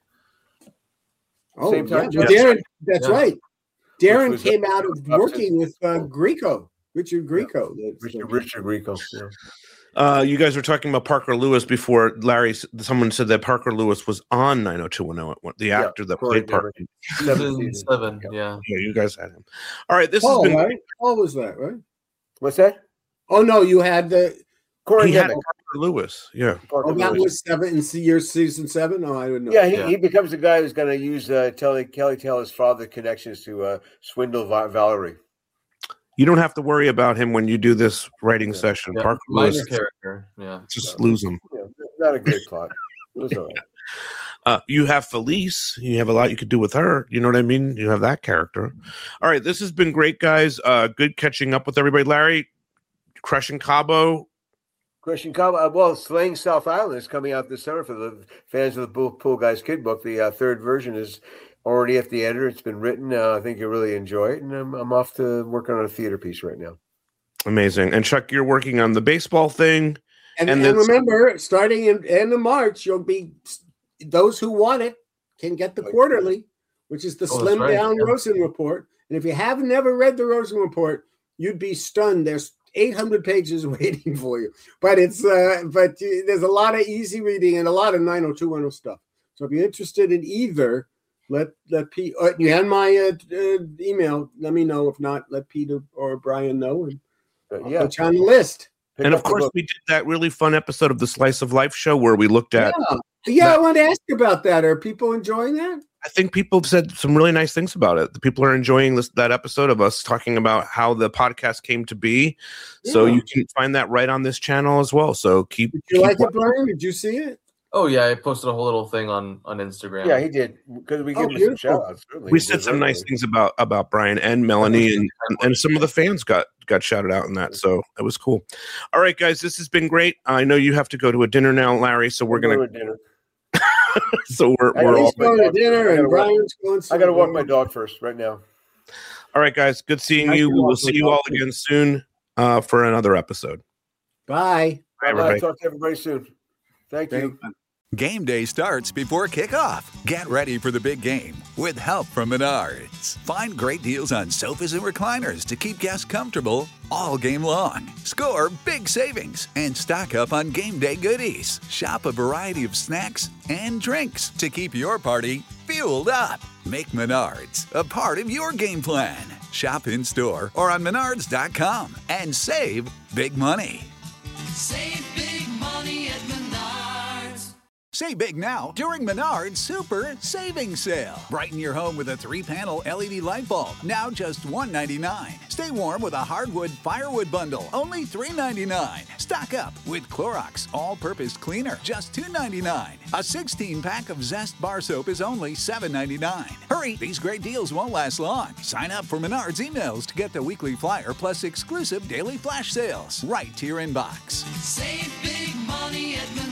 Speaker 3: Oh,
Speaker 8: Same time.
Speaker 3: Yeah. Well, Darren, that's yeah. right. Darren came
Speaker 8: a,
Speaker 3: out of working with uh, Grieco. Richard Grieco.
Speaker 8: Yeah. Richard, Richard Grieco. Yeah.
Speaker 4: Uh, you guys were talking about Parker Lewis before. Larry, someone said that Parker Lewis was on nine oh two one oh, the actor yeah, that played Parker.
Speaker 6: Seven, seven, yeah.
Speaker 4: Yeah, you guys had him. All right, this
Speaker 3: Paul,
Speaker 4: has been.
Speaker 3: Right? Paul was that, right?
Speaker 8: What's that?
Speaker 3: Oh, no, you had the.
Speaker 4: Corey had Parker Lewis, yeah.
Speaker 3: Parker oh, that Lewis. was seven in year season seven? No, I didn't know.
Speaker 8: Yeah, he, yeah. he becomes the guy who's going to use uh, Kelly, Kelly Taylor's father connections to uh, swindle Va- Valerie.
Speaker 4: You don't have to worry about him when you do this writing yeah. session.
Speaker 6: Yeah.
Speaker 4: Parker
Speaker 6: Minor
Speaker 4: Lewis,
Speaker 6: character, yeah.
Speaker 4: Just lose him.
Speaker 8: Yeah, not a great plot. It was all right.
Speaker 4: Uh, you have Felice. You have a lot you could do with her. You know what I mean? You have that character. All right, this has been great, guys. Uh, good catching up with everybody. Larry, Crushing Cabo.
Speaker 8: Crushing Cabo. Well, Slaying South Island is coming out this summer for the fans of the Pool, Pool Guys Kid book. The uh, third version is already at the editor. It's been written. Uh, I think you'll really enjoy it. And I'm, I'm off to work on a theater piece right now.
Speaker 4: Amazing. And Chuck, you're working on the baseball thing.
Speaker 3: And, and, and remember, starting in end of March, you'll be those who want it can get the quarterly, which is the oh, slim right. down yeah. Rosen report. And if you have never read the Rosen report, you'd be stunned. There's eight hundred pages waiting for you. But it's uh, but there's a lot of easy reading and a lot of nine oh two one oh stuff. So if you're interested in either, let let Pete. Uh, you had my uh, uh, email. Let me know. If not, let Peter or Brian know, and uh, yeah, put you on the list.
Speaker 4: Pick and of course, we did that really fun episode of the Slice of Life show where we looked at.
Speaker 3: Yeah, yeah that. I wanted to ask you about that. Are people enjoying that?
Speaker 4: I think people have said some really nice things about it. The people are enjoying this that episode of us talking about how the podcast came to be. Yeah. So you can find that right on this channel as well. So keep.
Speaker 3: Did you
Speaker 4: keep
Speaker 3: like watching. it, Brian? Did you see it?
Speaker 6: Oh yeah, I posted a whole little thing on, on Instagram.
Speaker 8: Yeah, he did because we give oh, him some shout outs.
Speaker 4: We said some nice things about, about Brian and Melanie, and, and some of the fans got got shouted out in that. So it was cool. All right, guys, this has been great. I know you have to go to a dinner now, Larry. So we're gonna.
Speaker 8: Go to dinner.
Speaker 4: so we're we're all
Speaker 3: going to dinner, and Brian's going.
Speaker 8: I got to walk my dog first right now.
Speaker 4: All right, guys, good seeing you. We will see you all again soon uh, for another episode.
Speaker 3: Bye.
Speaker 8: Bye, everybody. I'll talk to everybody soon. Thank you.
Speaker 13: Game day starts before kickoff. Get ready for the big game with help from Menards. Find great deals on sofas and recliners to keep guests comfortable all game long. Score big savings and stock up on game day goodies. Shop a variety of snacks and drinks to keep your party fueled up. Make Menards a part of your game plan. Shop in store or on menards dot com and save big money.
Speaker 14: Save big money at Menards.
Speaker 13: Save big now during Menards Super Savings Sale. Brighten your home with a three-panel L E D light bulb, now just one dollar and ninety-nine cents. Stay warm with a hardwood firewood bundle, only three dollars and ninety-nine cents. Stock up with Clorox All-Purpose Cleaner, just two dollars and ninety-nine cents. A sixteen-pack of Zest Bar Soap is only seven dollars and ninety-nine cents. Hurry, these great deals won't last long. Sign up for Menards emails to get the weekly flyer plus exclusive daily flash sales right to your inbox.
Speaker 14: Save big money at Menards.